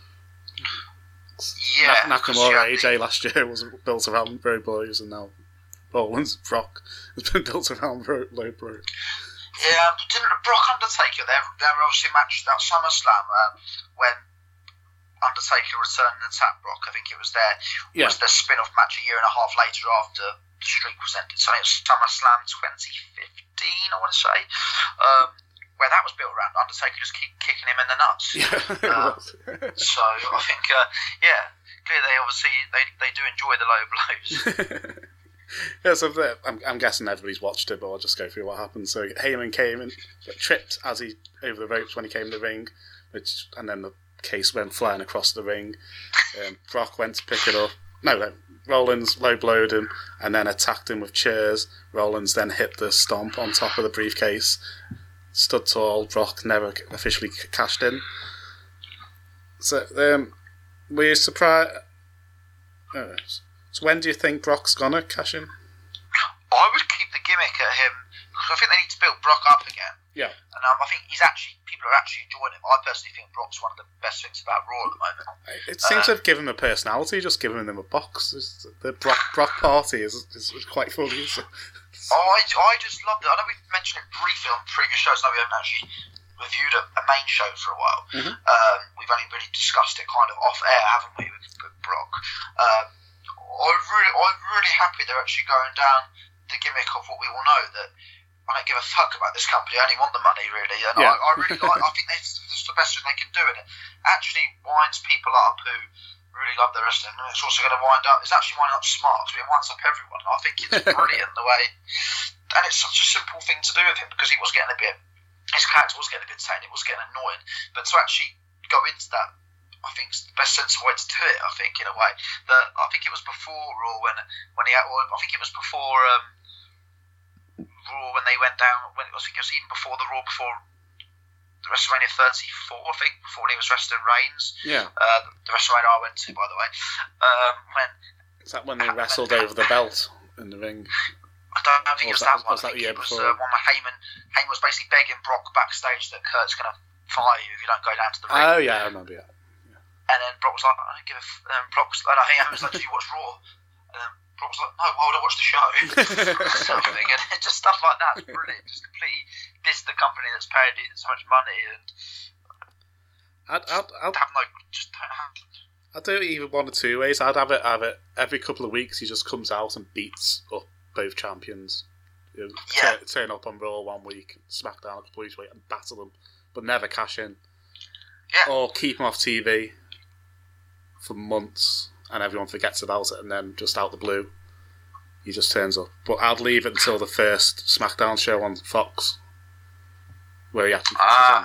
Yeah, Na- Nakamura A because, J last year was built around low blows, and now Rollins Brock has been built around low low blows. Yeah, but didn't Brock Undertaker, they they were obviously matched at SummerSlam um, when Undertaker returned and attacked Brock. I think it was their Yeah. was their spin-off match a year and a half later after the streak was ended. So it was SummerSlam twenty fifteen, I want to say, um, where that was built around Undertaker just keep kicking him in the nuts. Yeah, it Uh, was. So I think, uh, yeah, clearly they obviously they, they do enjoy the low blows. Yeah, so the- I'm, I'm guessing everybody's watched it, but I'll just go through what happened. So Heyman came and got tripped as he over the ropes when he came in the ring, which and then the case went flying across the ring. Um, Brock went to pick it up. No, no, Rollins low blowed him and then attacked him with chairs. Rollins then hit the stomp on top of the briefcase. Stood tall. Brock never officially c- cashed in. So um, were you surprised? Uh, so when do you think Brock's gonna cash in? I would keep the gimmick at him because I think they need to build Brock up again. Yeah. And um, I think he's actually, people are actually enjoying him. I personally think Brock's one of the best things about Raw at the moment. It seems to have given him a personality, just giving him a box. It's- The Brock, Brock party is, is, is quite funny. So. I, I just loved it. I know we've mentioned it briefly on previous shows. I know we haven't actually reviewed a, a main show for a while. Mhm. Um, we've only really discussed it kind of off air, haven't we, with, with Brock? Um, I'm really, I'm really happy they're actually going down the gimmick of what we all know, that I don't give a fuck about this company. I only want the money, really. And Yeah. I, I really like. I think that's, that's the best thing they can do, and it actually winds people up who really love their wrestling. And it's also going to wind up. It's actually winding up smart because it winds up everyone. And I think it's brilliant the way, and it's such a simple thing to do with him because he was getting a bit. His character was getting a bit tame. It was getting annoying, but to actually go into that, I think it's the best sensible way to do it. I think in a way that I think it was before Raw when when he had, or I think it was before um, Raw when they went down. When I think it was even before the Raw before the WrestleMania thirty-four. I think before when he was wrestling Reigns. Yeah. Uh, the WrestleMania I went to, by the way. Um, when Is that when they wrestled over the belt in the ring? I don't, I don't think Or it was was that- that one. was I that think the year it was before? uh, one where Heyman Heyman was basically begging Brock backstage that Kurt's going to fire you if you don't go down to the ring. Oh yeah, I remember. Yeah. And then Brock was like, I don't give a. F-. And then Brock was, and I think Heyman was like, "Do you watch Raw?" And then Brock was like, "No, why would I watch the show?" Something, and just stuff like that. It's brilliant. Just completely diss the company that's paid you so much money and I'd, I'd, I'd, have no. Just don't have. I'd do it either one or two ways. I'd have it, have it every couple of weeks. He just comes out and beats up both champions. You know, Yeah. turn, turn up on Raw one week, SmackDown a couple of weeks later, and battle them, but never cash in. Yeah. Or keep him off T V for months and everyone forgets about it, and then just out the blue, he just turns up. But I'd leave it until the first SmackDown show on Fox, where he actually comes Ah. on.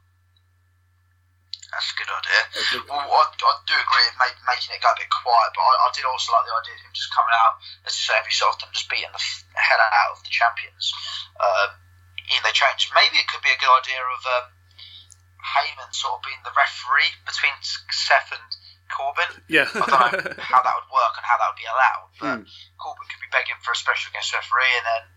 That's a good idea. Well, I, I do agree with make, making it go a bit quiet, but I, I did also like the idea of him just coming out, as you say, every so often, just beating the f- hell out of the champions. Um, and they changed. Maybe it could be a good idea of um, Heyman sort of being the referee between Seth and Corbin. Yeah. I don't know how that would work and how that would be allowed, but Hmm. Corbin could be begging for a special guest referee, and then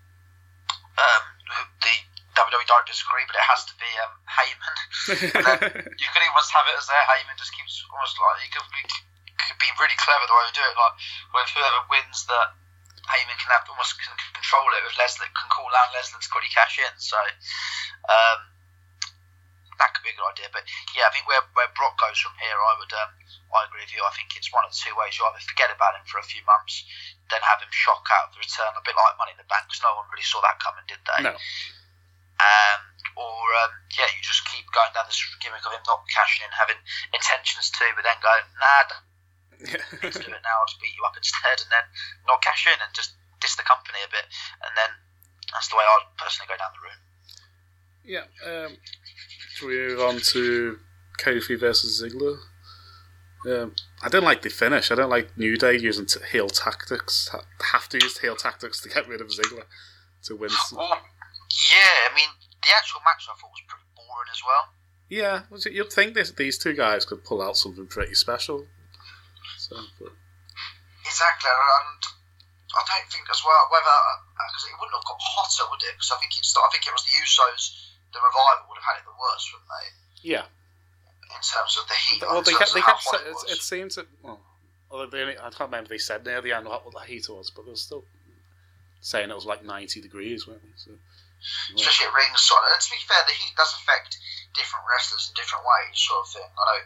um, the W W E don't disagree, but it has to be um, Heyman. And then you could almost have it as there. Heyman just keeps almost like, it could be, could be really clever the way we do it. Like, with whoever wins, that Heyman can have almost can control it. With Lesnar, can call down Lesnar to quickly cash in. So um, that could be a good idea. But yeah, I think where where Brock goes from here, I would um, I agree with you. I think it's one of the two ways. You either forget about him for a few months, then have him shock out of the return, a bit like Money in the Bank, because no one really saw that coming, did they? No. Um, or um, yeah, you just keep going down this gimmick of him not cashing in, having intentions to, but then go, nah, don't need to do it now. I'll just beat you up instead, and then not cash in and just diss the company a bit, and then that's the way I'd personally go down the route. Yeah. Um, shall we move on to Kofi versus Ziggler? Um, I didn't like the finish. I don't like New Day using t- heel tactics. Ha- Have to use heel tactics to get rid of Ziggler to win. s- Well, yeah, I mean, the actual match I thought was pretty boring as well. Yeah, was it- you'd think this, these two guys could pull out something pretty special. So, but, Exactly, and I don't think as well whether because it wouldn't have got hotter, would it? Because I think it's I think it was the Usos, the Revival would have had it the worst, wouldn't they? yeah. In terms of the heat. Well, in they terms kept, they of how kept hot sa- it it, was. it seemed to. Well, although they only, I can't remember if they said near the end what the heat was, but they were still saying it was like ninety degrees, weren't they? So, yeah. Especially at ringside. And to be fair, the heat does affect different wrestlers in different ways, sort of thing. I know.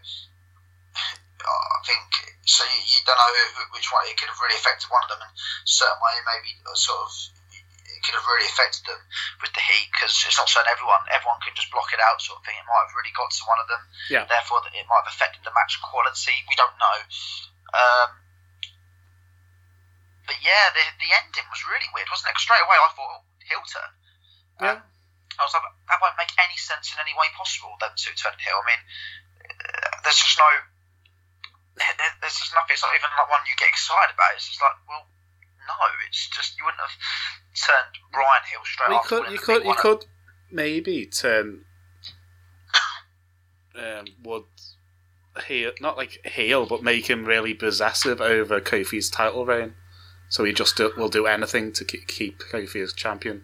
I think so. You, you don't know who, which one. It could have really affected one of them in a certain way. Maybe sort of. It could have really affected them with the heat because it's not saying everyone. Everyone can just block it out, sort of thing. It might have really got to one of them. Yeah. Therefore, that it might have affected the match quality. We don't know. Um, but yeah, the the ending was really weird, wasn't it? 'Cause straight away I thought, oh, heel turn. Yeah. I was like, that won't make any sense in any way possible, them two turning heel. I mean, uh, there's just no, there- there's just nothing. It's not even like one you get excited about. It's just like, well, no, it's just, you wouldn't have turned Brian heel straight Well, you after could, winning you the could, big you one. could maybe turn um, Wood heel, not like heel, but make him really possessive over Kofi's title reign. So he just do, will do anything to keep, keep Kofi as champion.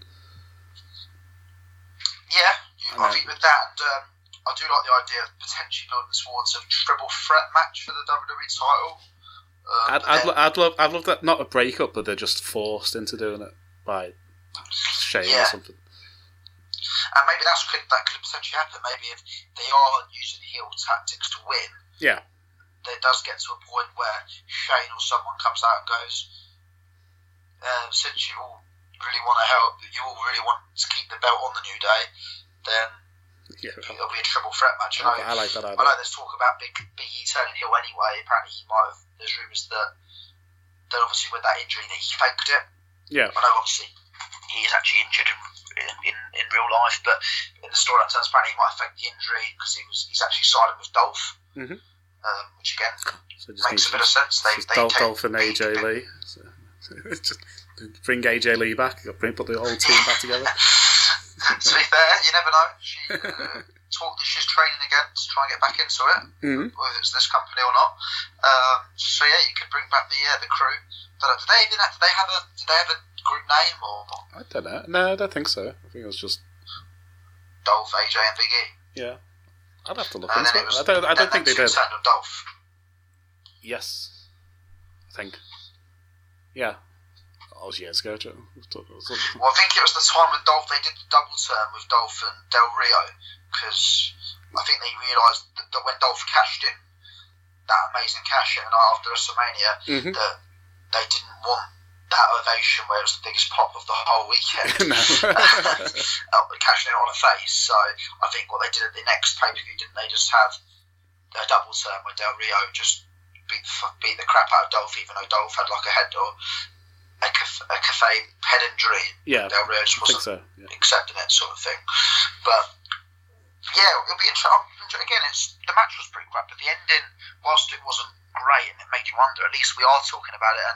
Yeah, I you, know. I think with that, and um, I do like the idea of potentially building towards a triple threat match for the W W E title. Um, I'd, but I'd, then- lo- I'd love, I'd love that. Not a breakup, but they're just forced into doing it by Shane or Yeah. something. And maybe that's could that could potentially happen. Maybe if they are using heel tactics to win, Yeah, there does get to a point where Shane or someone comes out and goes, uh, since you all really want to help, you all really want to keep the belt on the New Day, then yeah. it'll be a triple threat match. Okay, I like that I idea. know there's talk about Big Big E turning heel anyway. Apparently he might have. There's rumours that that obviously with that injury that he faked it. Yeah, I know obviously he is actually injured in, in, in, in real life, but in the storyline terms, apparently he might have faked the injury because he was he's actually siding with Dolph, Mhm. um, which again so just makes needs a bit of sense. They just they Dolph, take Dolph and A J Big- Lee. So, it's just bring A J Lee back. Bring put the whole team back together. To be fair, you never know. She uh, talked that she's training again to try and get back into it, Mm-hmm. whether it's this company or not. Um, so yeah, you could bring back the uh, the crew. But do they even have, do they have a do they have a group name or I don't know. No, I don't think so. I think it was just Dolph, A J, and Big E? yeah. I'd have to look And into then it. it was, I don't. I don't then think they two did. turned on Dolph. Yes, I think. Yeah, that was years ago. Joe. Well, I think it was the time when Dolph they did the double turn with Dolph and Del Rio because I think they realised that, that when Dolph cashed in that amazing cash in after WrestleMania, Mhm. that they didn't want that ovation where it was the biggest pop of the whole weekend. No. uh, cashing in on a face. So I think what they did at the next pay per view, didn't they just have a double turn where Del Rio just beat the, fuck- beat the crap out of Dolph, even though Dolph had like a head or a, caf- a cafe head injury. Yeah, Del Rio just I think wasn't so. Yeah. accepting it, sort of thing. But yeah, it'll be interesting. Again, it's the match was pretty crap, but the ending, whilst it wasn't great and it made you wonder, at least we are talking about it and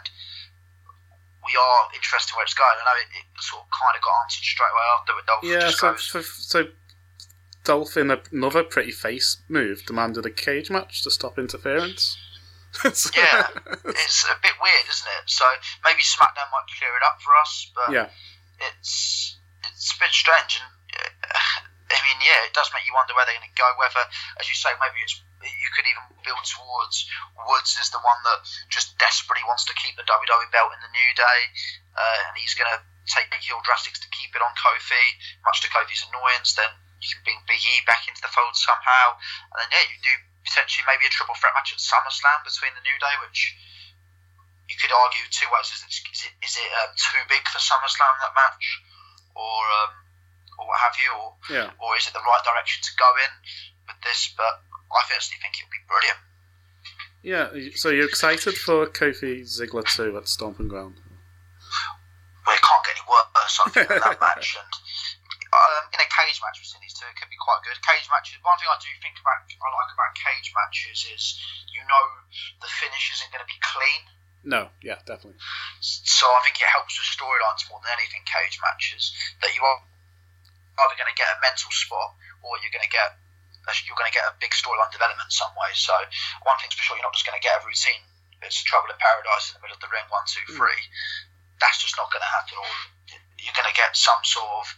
we are interested in where it's going. I know it, it sort of kind of got answered straight away after with Dolph. Yeah, just so, goes, so, so Dolph, in another pretty face move, demanded a cage match to stop interference. So- yeah, it's a bit weird, isn't it? So maybe SmackDown might clear it up for us, but yeah, it's it's a bit strange. And uh, I mean, yeah, it does make you wonder where they're going to go. Whether, as you say, maybe it's you could even build towards Woods is the one that just desperately wants to keep the W W E belt in the New Day, uh, and he's going to take heel drastics to keep it on Kofi, much to Kofi's annoyance. Then you can bring Big E back into the fold somehow, and then yeah, you do potentially maybe a triple threat match at SummerSlam between the New Day, which you could argue two ways: is it is it, is it um, too big for SummerSlam, that match, or um, or what have you, or yeah. or is it the right direction to go in with this? But I personally think it would be brilliant. Yeah, so you're excited for Kofi Ziggler two at Stomping Ground? Well, it can't get any worse, I think, than that match. And um, in a cage match between these two, it could be quite good. Cage matches. One thing I do think about, I like about cage matches is you know the finish isn't going to be clean. No, yeah, definitely. So I think it helps with storylines more than anything. Cage matches that you are either going to get a mental spot or you're going to get you're going to get a big storyline development some way. So one thing's for sure, you're not just going to get a routine. It's Trouble in Paradise in the middle of the ring, one, two, three. Mm. That's just not going to happen. Or you're going to get some sort of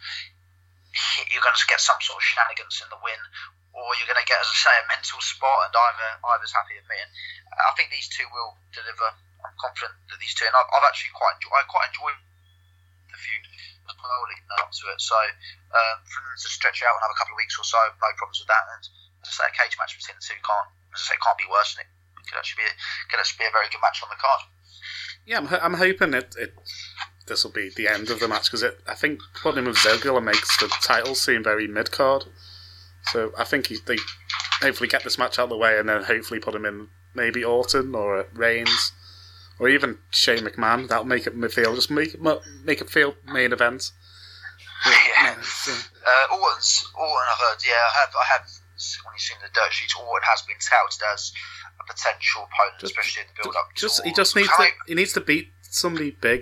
you're going to get some sort of shenanigans in the win, or you're going to get, as I say, a mental spot, and either either's happy with me. And I think these two will deliver. I'm confident that these two, and I've, I've actually quite enjoy, I quite enjoyed the feud as well leading up to it. So um, for them to stretch out another couple of weeks or so, no problems with that. And as I say, a cage match between the two can't, as I say, can't be worse. And it could actually be, could actually be a very good match on the card. Yeah, I'm, I'm hoping it. it this will be the end of the match because I think putting him with Ziggler makes the title seem very mid card. So I think he, they hopefully get this match out of the way and then hopefully put him in maybe Orton or Reigns. Or even Shane McMahon. That'll make it feel just make it make it feel main event. But, yeah. yeah so. uh, Orton's Orton. I've heard. Yeah, I have. I have. When you've seen the dirt sheets, Orton has been touted as a potential opponent, just, especially in the build up. Just he just needs to he needs to beat somebody big.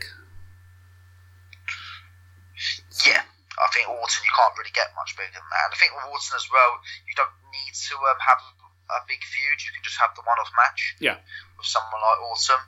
Yeah, I think Orton. You can't really get much bigger than that. And I think with Orton as well, you don't need to um, have a big feud. You can just have the one-off match. Yeah. With someone like Orton.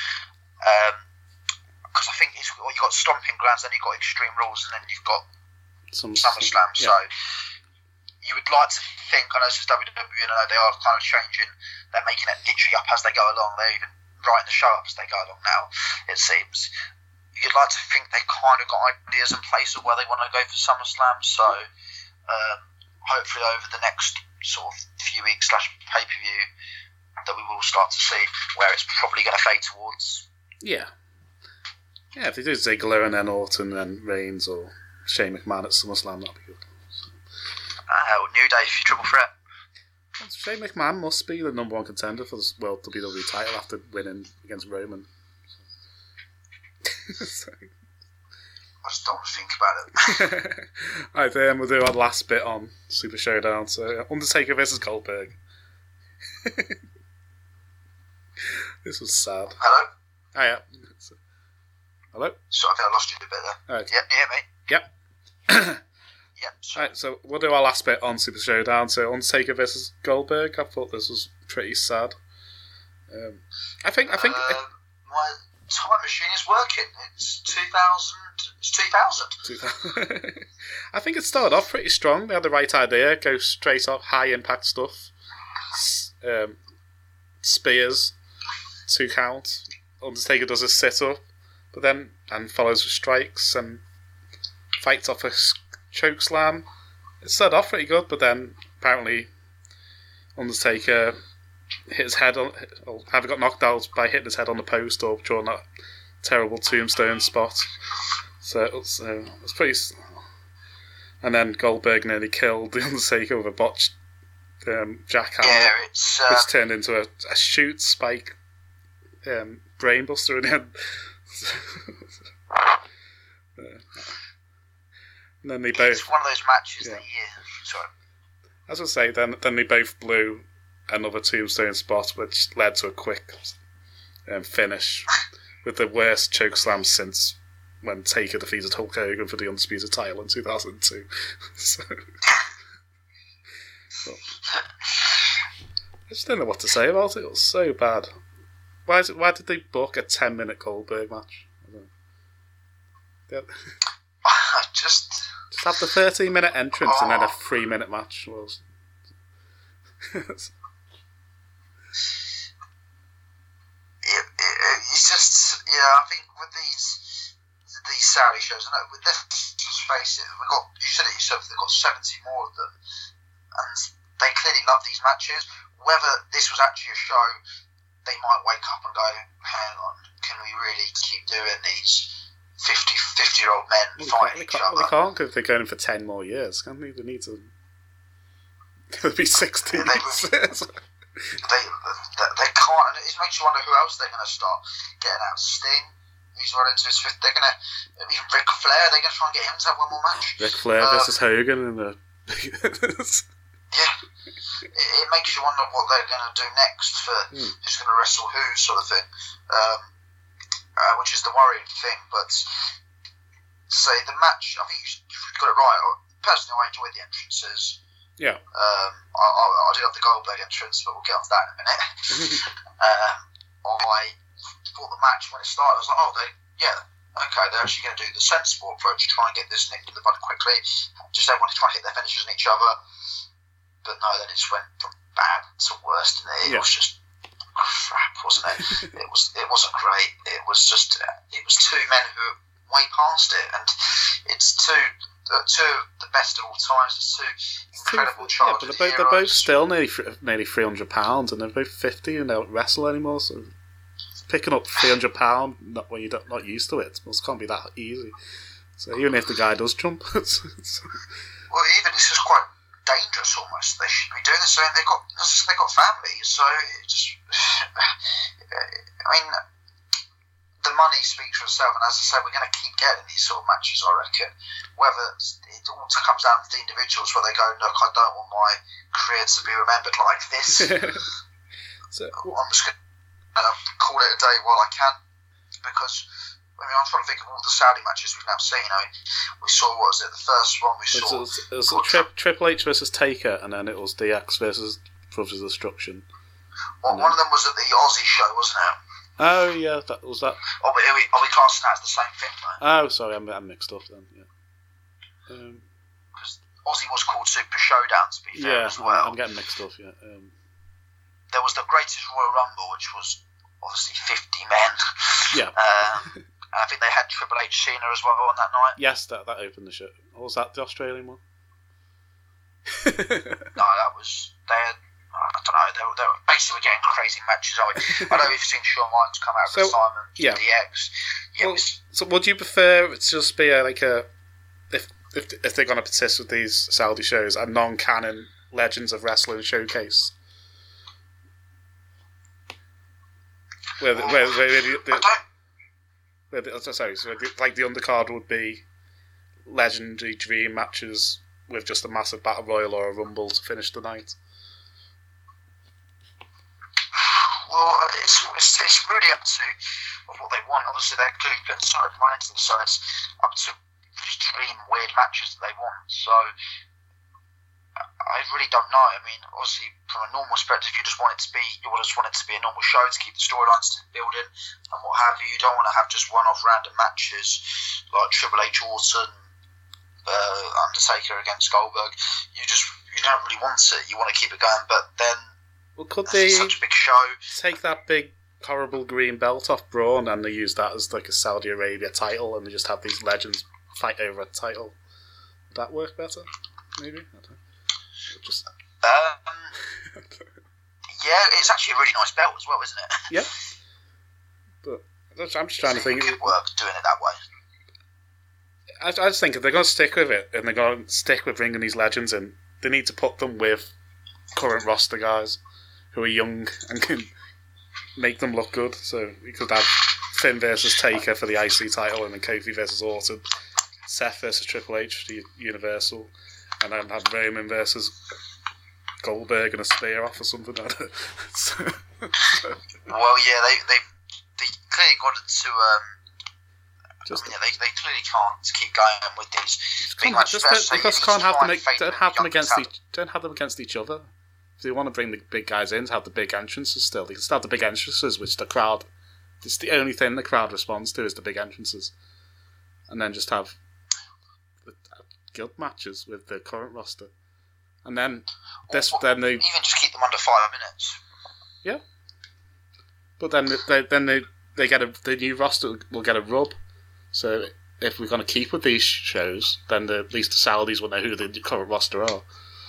Because um, I think it's, well, you've got Stomping Grounds, then you've got Extreme Rules, and then you've got Some, SummerSlam. Yeah. So you would like to think, I know this is W W E, and I know they are kind of changing, they're making it literally up as they go along, they're even writing the show up as they go along now, it seems. You'd like to think they kind of got ideas in place of where they want to go for SummerSlam, so um, hopefully over the next sort of few weeks slash pay-per-view, that we will start to see where it's probably going to fade towards. Yeah. Yeah, if they do Ziggler and then Orton and then Reigns or Shane McMahon at SummerSlam, that'd be good. So. Uh, New Day for Triple Threat. Well, Shane McMahon must be the number one contender for the World W W E title after winning against Roman. So. So. I just don't want to think about it. Alright, then we'll do our last bit on Super Showdown. So, Undertaker versus Goldberg. This was sad. Hello? Oh, yeah. Hello? So I think I lost you a bit there. Alright. Yeah, you hear me? Yep. Yep. So, Alright, so we'll do our last bit on Super Showdown. So, Undertaker versus Goldberg. I thought this was pretty sad. Um, I think, I think. uh, my time machine is working. It's two thousand. It's two thousand. I think it started off pretty strong. They had the right idea. Go straight off, high impact stuff. Um, spears, two count. Undertaker does a sit up, but then and follows with strikes and fights off a choke slam. It started off pretty good, but then apparently Undertaker hit his head on, or either got knocked out by hitting his head on the post or drawing that terrible tombstone spot. So it was, uh, it was pretty. And then Goldberg nearly killed the Undertaker with a botched um, jackhammer, Yeah, it's um, which turned into a, a shoot spike um, brainbuster in the end. uh, and then they both. it's one of those matches yeah. that you. Sorry. As I say, then then they both blew another tombstone spot, which led to a quick um, finish with the worst chokeslam since when Taker defeated Hulk Hogan for the Undisputed title in two thousand two. so, well, I just don't know what to say about it. It was so bad. Why is it? Why did they book a ten-minute Goldberg match? I don't know. Yeah. I just. Just have the thirteen-minute entrance oh. and then a three-minute match. Well, it, it, it's just, yeah, I think with these these Saudi shows, I know, with this, let's face it, we got, you said it yourself, they've got seventy more of them, and they clearly love these matches. Whether this was actually a show, they might wake up and go, hang on, can we really keep doing these fifty year old men well, fighting they each can't, other? They can't because they're going for ten more years, can't they? They need to. It'll be sixteen. They, they, they, they can't, and it makes you wonder who else they're going to start getting out. Sting, he's right into his fifth. They're going to, even Ric Flair, they're going to try and get him to have one more match. Ric Flair um, versus Hogan in the. yeah, it, it makes you wonder what they're going to do next for hmm. who's going to wrestle who, sort of thing. Um, Uh, which is the worrying thing, but say the match, I think you've got it right. Personally, I enjoyed the entrances. Yeah. Um, I, I, I do love the Goldberg entrance, but we'll get on to that in a minute. um, I thought the match when it started, I was like, oh, they, yeah, okay, they're actually going to do the sensible approach, try and get this nicked in the bud quickly. Just everyone trying to hit their finishes on each other. But no, then it just went from bad to worse, and it, it yeah. was just crap, wasn't it? it was. It wasn't great. It was just. It was two men who were way past it, and it's two. Uh, two of the best of all times. It's two incredible two, yeah, childhood but they're both, heroes. they're both still nearly nearly three hundred pounds, and they're both fifty and they don't wrestle anymore. So picking up three hundred pound, not when you're not used to it, it can't be that easy. So even if the guy does jump, it's, it's... well, even it's just quite dangerous almost. They should be doing this. I mean, they've got they've got families, so it just. I mean, the money speaks for itself, and as I say, we're going to keep getting these sort of matches. I reckon. Whether it all comes down to the individuals, where they go, look, I don't want my career to be remembered like this. so, I'm just going to uh, call it a day while I can, because. I mean, I'm trying to think of all the Saudi matches we've now seen. I mean, we saw, what was it, the first one we saw? It was, it was tri- Triple H versus Taker, and then it was D X versus Brothers of Destruction. Well, then... one of them was at the Aussie show, wasn't it? Oh, yeah, that was that. Are we, are we, are we classing that as the same thing, though? Oh, sorry, I'm, I'm mixed up then, yeah. Um, because Aussie was called Super Showdown, to be fair, yeah, as well. I'm getting mixed up, yeah. Um, there was the Greatest Royal Rumble, which was obviously fifty men. Yeah. Um, I think they had Triple H Cena as well on that night. Yes, that that opened the show. Or was that the Australian one? No, that was they had. I don't know. They were, they were basically getting crazy matches. I, I know we've seen Shawn Michaels come out of so, retirement. Yeah. D X. Yeah. Well, was, so, would you prefer it to just be a, like a if if if they're going to persist with these Saudi shows, a non-canon Legends of Wrestling showcase? Where, the, where, where, where the, the, where the, sorry, so the, like the undercard would be legendary dream matches with just a massive battle royal or a rumble to finish the night. Well, it's, it's, it's really up to what they want. Obviously, they're clearly putting so much money into them, so it's up to these dream weird matches that they want. So I really don't know. I mean, obviously, from a normal perspective, you just want it to be, you just want it to be a normal show to keep the storylines building and what have you. You don't want to have just one-off random matches like Triple H Orton, uh, Undertaker against Goldberg. You just you don't really want it. You want to keep it going, but then well, could they such a big show. Take that big horrible green belt off Braun and they use that as like a Saudi Arabia title, and they just have these legends fight over a title? Would that work better? Maybe. I don't know. Just... Um, yeah, it's actually a really nice belt as well, isn't it? Yeah. But I'm just trying to think. It could work doing it that way. I, I just think if they're going to stick with it and they're going to stick with bringing these legends in, they need to put them with current roster guys who are young and can make them look good. So we could have Finn versus Taker for the I C title, and then Kofi versus Orton, Seth versus Triple H for the Universal, and then have Roman versus Goldberg and a spear off or something. I don't know. so, so. Well, yeah, they they they clearly got it to. Um, Just, I mean, yeah, they, they clearly can't keep going with these big can't, matches. just don't, because can't have them don't have them against talent. each don't have them against each other. If they want to bring the big guys in to have the big entrances, still they can still have the big entrances, which the crowd. It's the only thing the crowd responds to is the big entrances, and then just have the guild matches with the current roster, and then this Or, then they even just keep them under five minutes. yeah. But then they then they they get a the new roster will get a rub. So if we're going to keep with these shows, then the, at least the Saudis will know who the current roster are.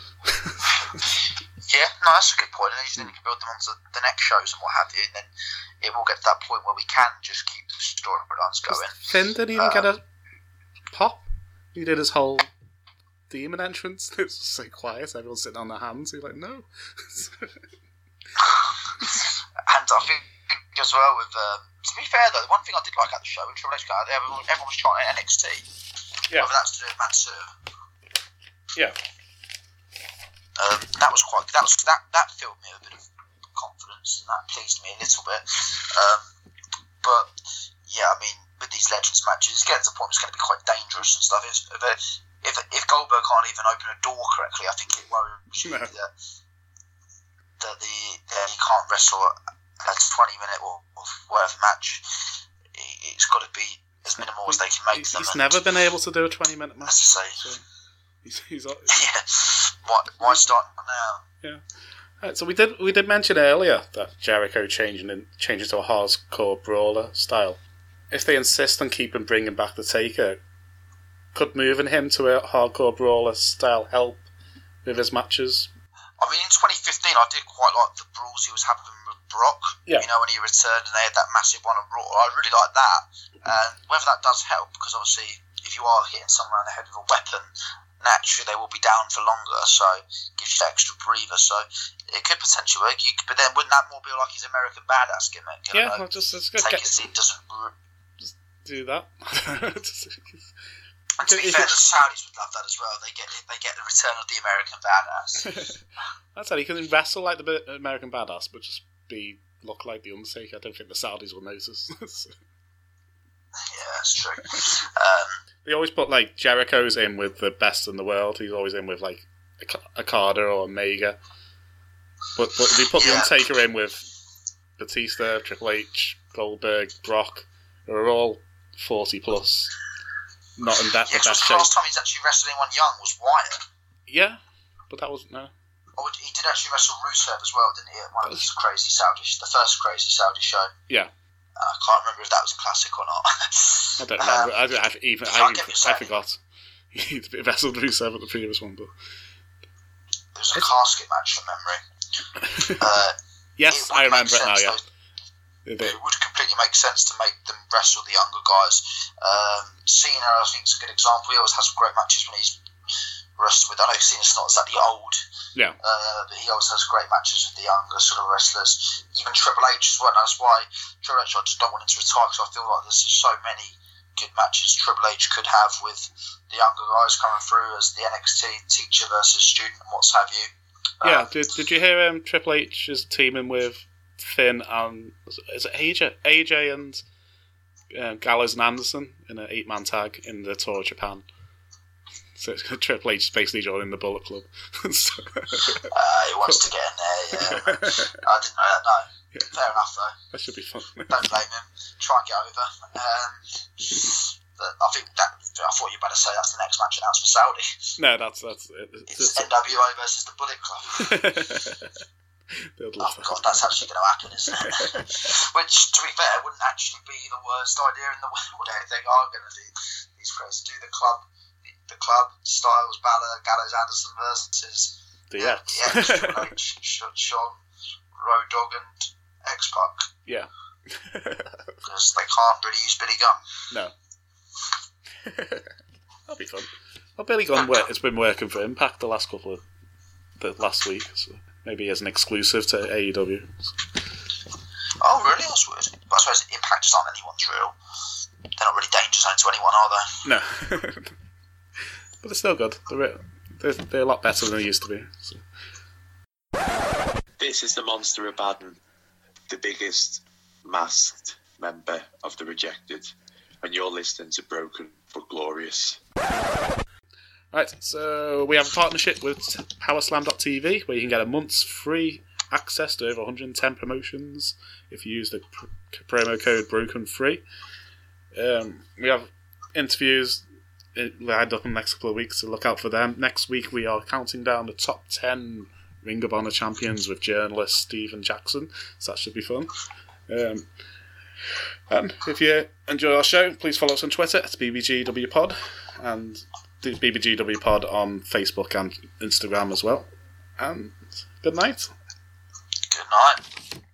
Yeah, no, that's a good point. And then you can build them onto the next shows and what have you, and then it will get to that point where we can just keep the storylines going. Finn didn't even Um, get a pop. He did his whole demon entrance. It was so quiet. Everyone's sitting on their hands. He's like, no. And I think as well with, um, to be fair though, the one thing I did like at the show, with Triple H guy, everyone, everyone was trying N X T. Yeah. Whether that's to do with Matsur. Yeah. Um, that was quite. That was that. That filled me with a bit of confidence, and that pleased me a little bit. Um, but yeah, I mean, with these Legends matches, it's getting to the point where it's going to be quite dangerous and stuff. If if, if Goldberg can't even open a door correctly, I think it worries me No. that that the that he can't wrestle a twenty minute or, or whatever match. It, it's got to be as minimal as they can make He's, them. he's and, never been able to do a twenty minute match. as I say, So he's, he's, yeah. Why, why start now? yeah. Right, so we did we did mention earlier that Jericho changing in, changing to a hardcore brawler style. If they insist on keeping bringing back the Taker, could moving him to a hardcore brawler style help with his matches? I mean, in twenty fifteen, I did quite like the brawls he was having with Brock. Yeah. You know, when he returned and they had that massive one on Raw. I really like that. And whether that does help, because obviously, if you are hitting someone around the head with a weapon, naturally they will be down for longer, so it gives you that extra breather. So it could potentially work. You could, but then wouldn't that more be like his American Badass gimmick? You Yeah, know, I'll just, just get, take get, his seat doesn't. do that. Just- And to be if fair, it- the Saudis would love that as well. They get they get the return of the American Badass. That's it. He can wrestle like the American Badass, but just be look like the Undertaker. I don't think the Saudis will notice. So, Yeah, that's true. Um, they always put like Jericho's in with the best in the world. He's always in with like a Okada or Omega. But but they put the Yeah. Undertaker in with Batista, Triple H, Goldberg, Brock, who are all forty plus, not in that yeah, the 'cause best the shape. last time he's actually wrestled anyone young was Wyatt. Yeah, but that was no. Oh, he did actually wrestle Rusev as well, didn't he? At one of these crazy Saudi, the first crazy Saudi show. Yeah. Uh, I can't remember if that was a classic or not. I don't remember. Um, I, I, even, I I, get even, what you're I saying. forgot. He wrestled Rusev at the previous one, but There was a casket match from memory. Uh, yes, it would I make remember it now. sense, Yeah, though. They did. It would completely make sense to make them wrestle the younger guys. Um, Cena, I think, is a good example. He always has great matches when he's wrestling with. I know Cena's not exactly old, Yeah, uh, but he always has great matches with the younger sort of wrestlers. Even Triple H as well. And that's why Triple H, I just don't want him to retire, because I feel like there's so many good matches Triple H could have with the younger guys coming through as the N X T teacher versus student and what's have you. yeah. Um, Did Did you hear um, Triple H is teaming with Finn and is it A J, A J and uh, Gallows and Anderson in an eight man tag in the tour of Japan? So it's Triple H is basically joining the Bullet Club. So, uh, he wants to get in there, yeah. I didn't know that, no. Yeah. Fair enough, though. that should be fun. Don't blame him. Try and get over. Um, but I think that. I thought you better say that's the next match announced for Saudi. No, that's that's it. It's, It's- N W O versus the Bullet Club. They'd Oh love that. god, that's actually going to happen, isn't it? Which, to be fair, wouldn't actually be the worst idea in the world. I think are going to do these crazy. Do the club, the, the club Styles, Balor, Gallows, Anderson versus D X. yeah, Triple H, Sh- Sean, Road Dogg, and X Pac, Yeah. because they can't really use Billy Gunn. No. That'll be fun. Well, Billy Gunn, wor- it's been working for Impact the last couple of the last week. So maybe as an exclusive to A E W. Oh, really? That's weird. But I suppose Impact just aren't anyone's real. They're not really danger zone to anyone, are they? No. But they're still good. They're, they're, they're a lot better than they used to be. So. This is the Monster of Baden, the biggest masked member of the Rejected, and you're listening to Broken but Glorious. Right, so we have a partnership with Powerslam dot T V where you can get a month's free access to over one hundred ten promotions if you use the pr- promo code Broken Free. Um, we have interviews lined up in the next couple of weeks, so look out for them. Next week we are counting down the top ten Ring of Honor champions with journalist Stephen Jackson, so that should be fun. Um, and if you enjoy our show, please follow us on Twitter at B B G W Pod and the B B G W Pod on Facebook and Instagram as well. And good night. Good night.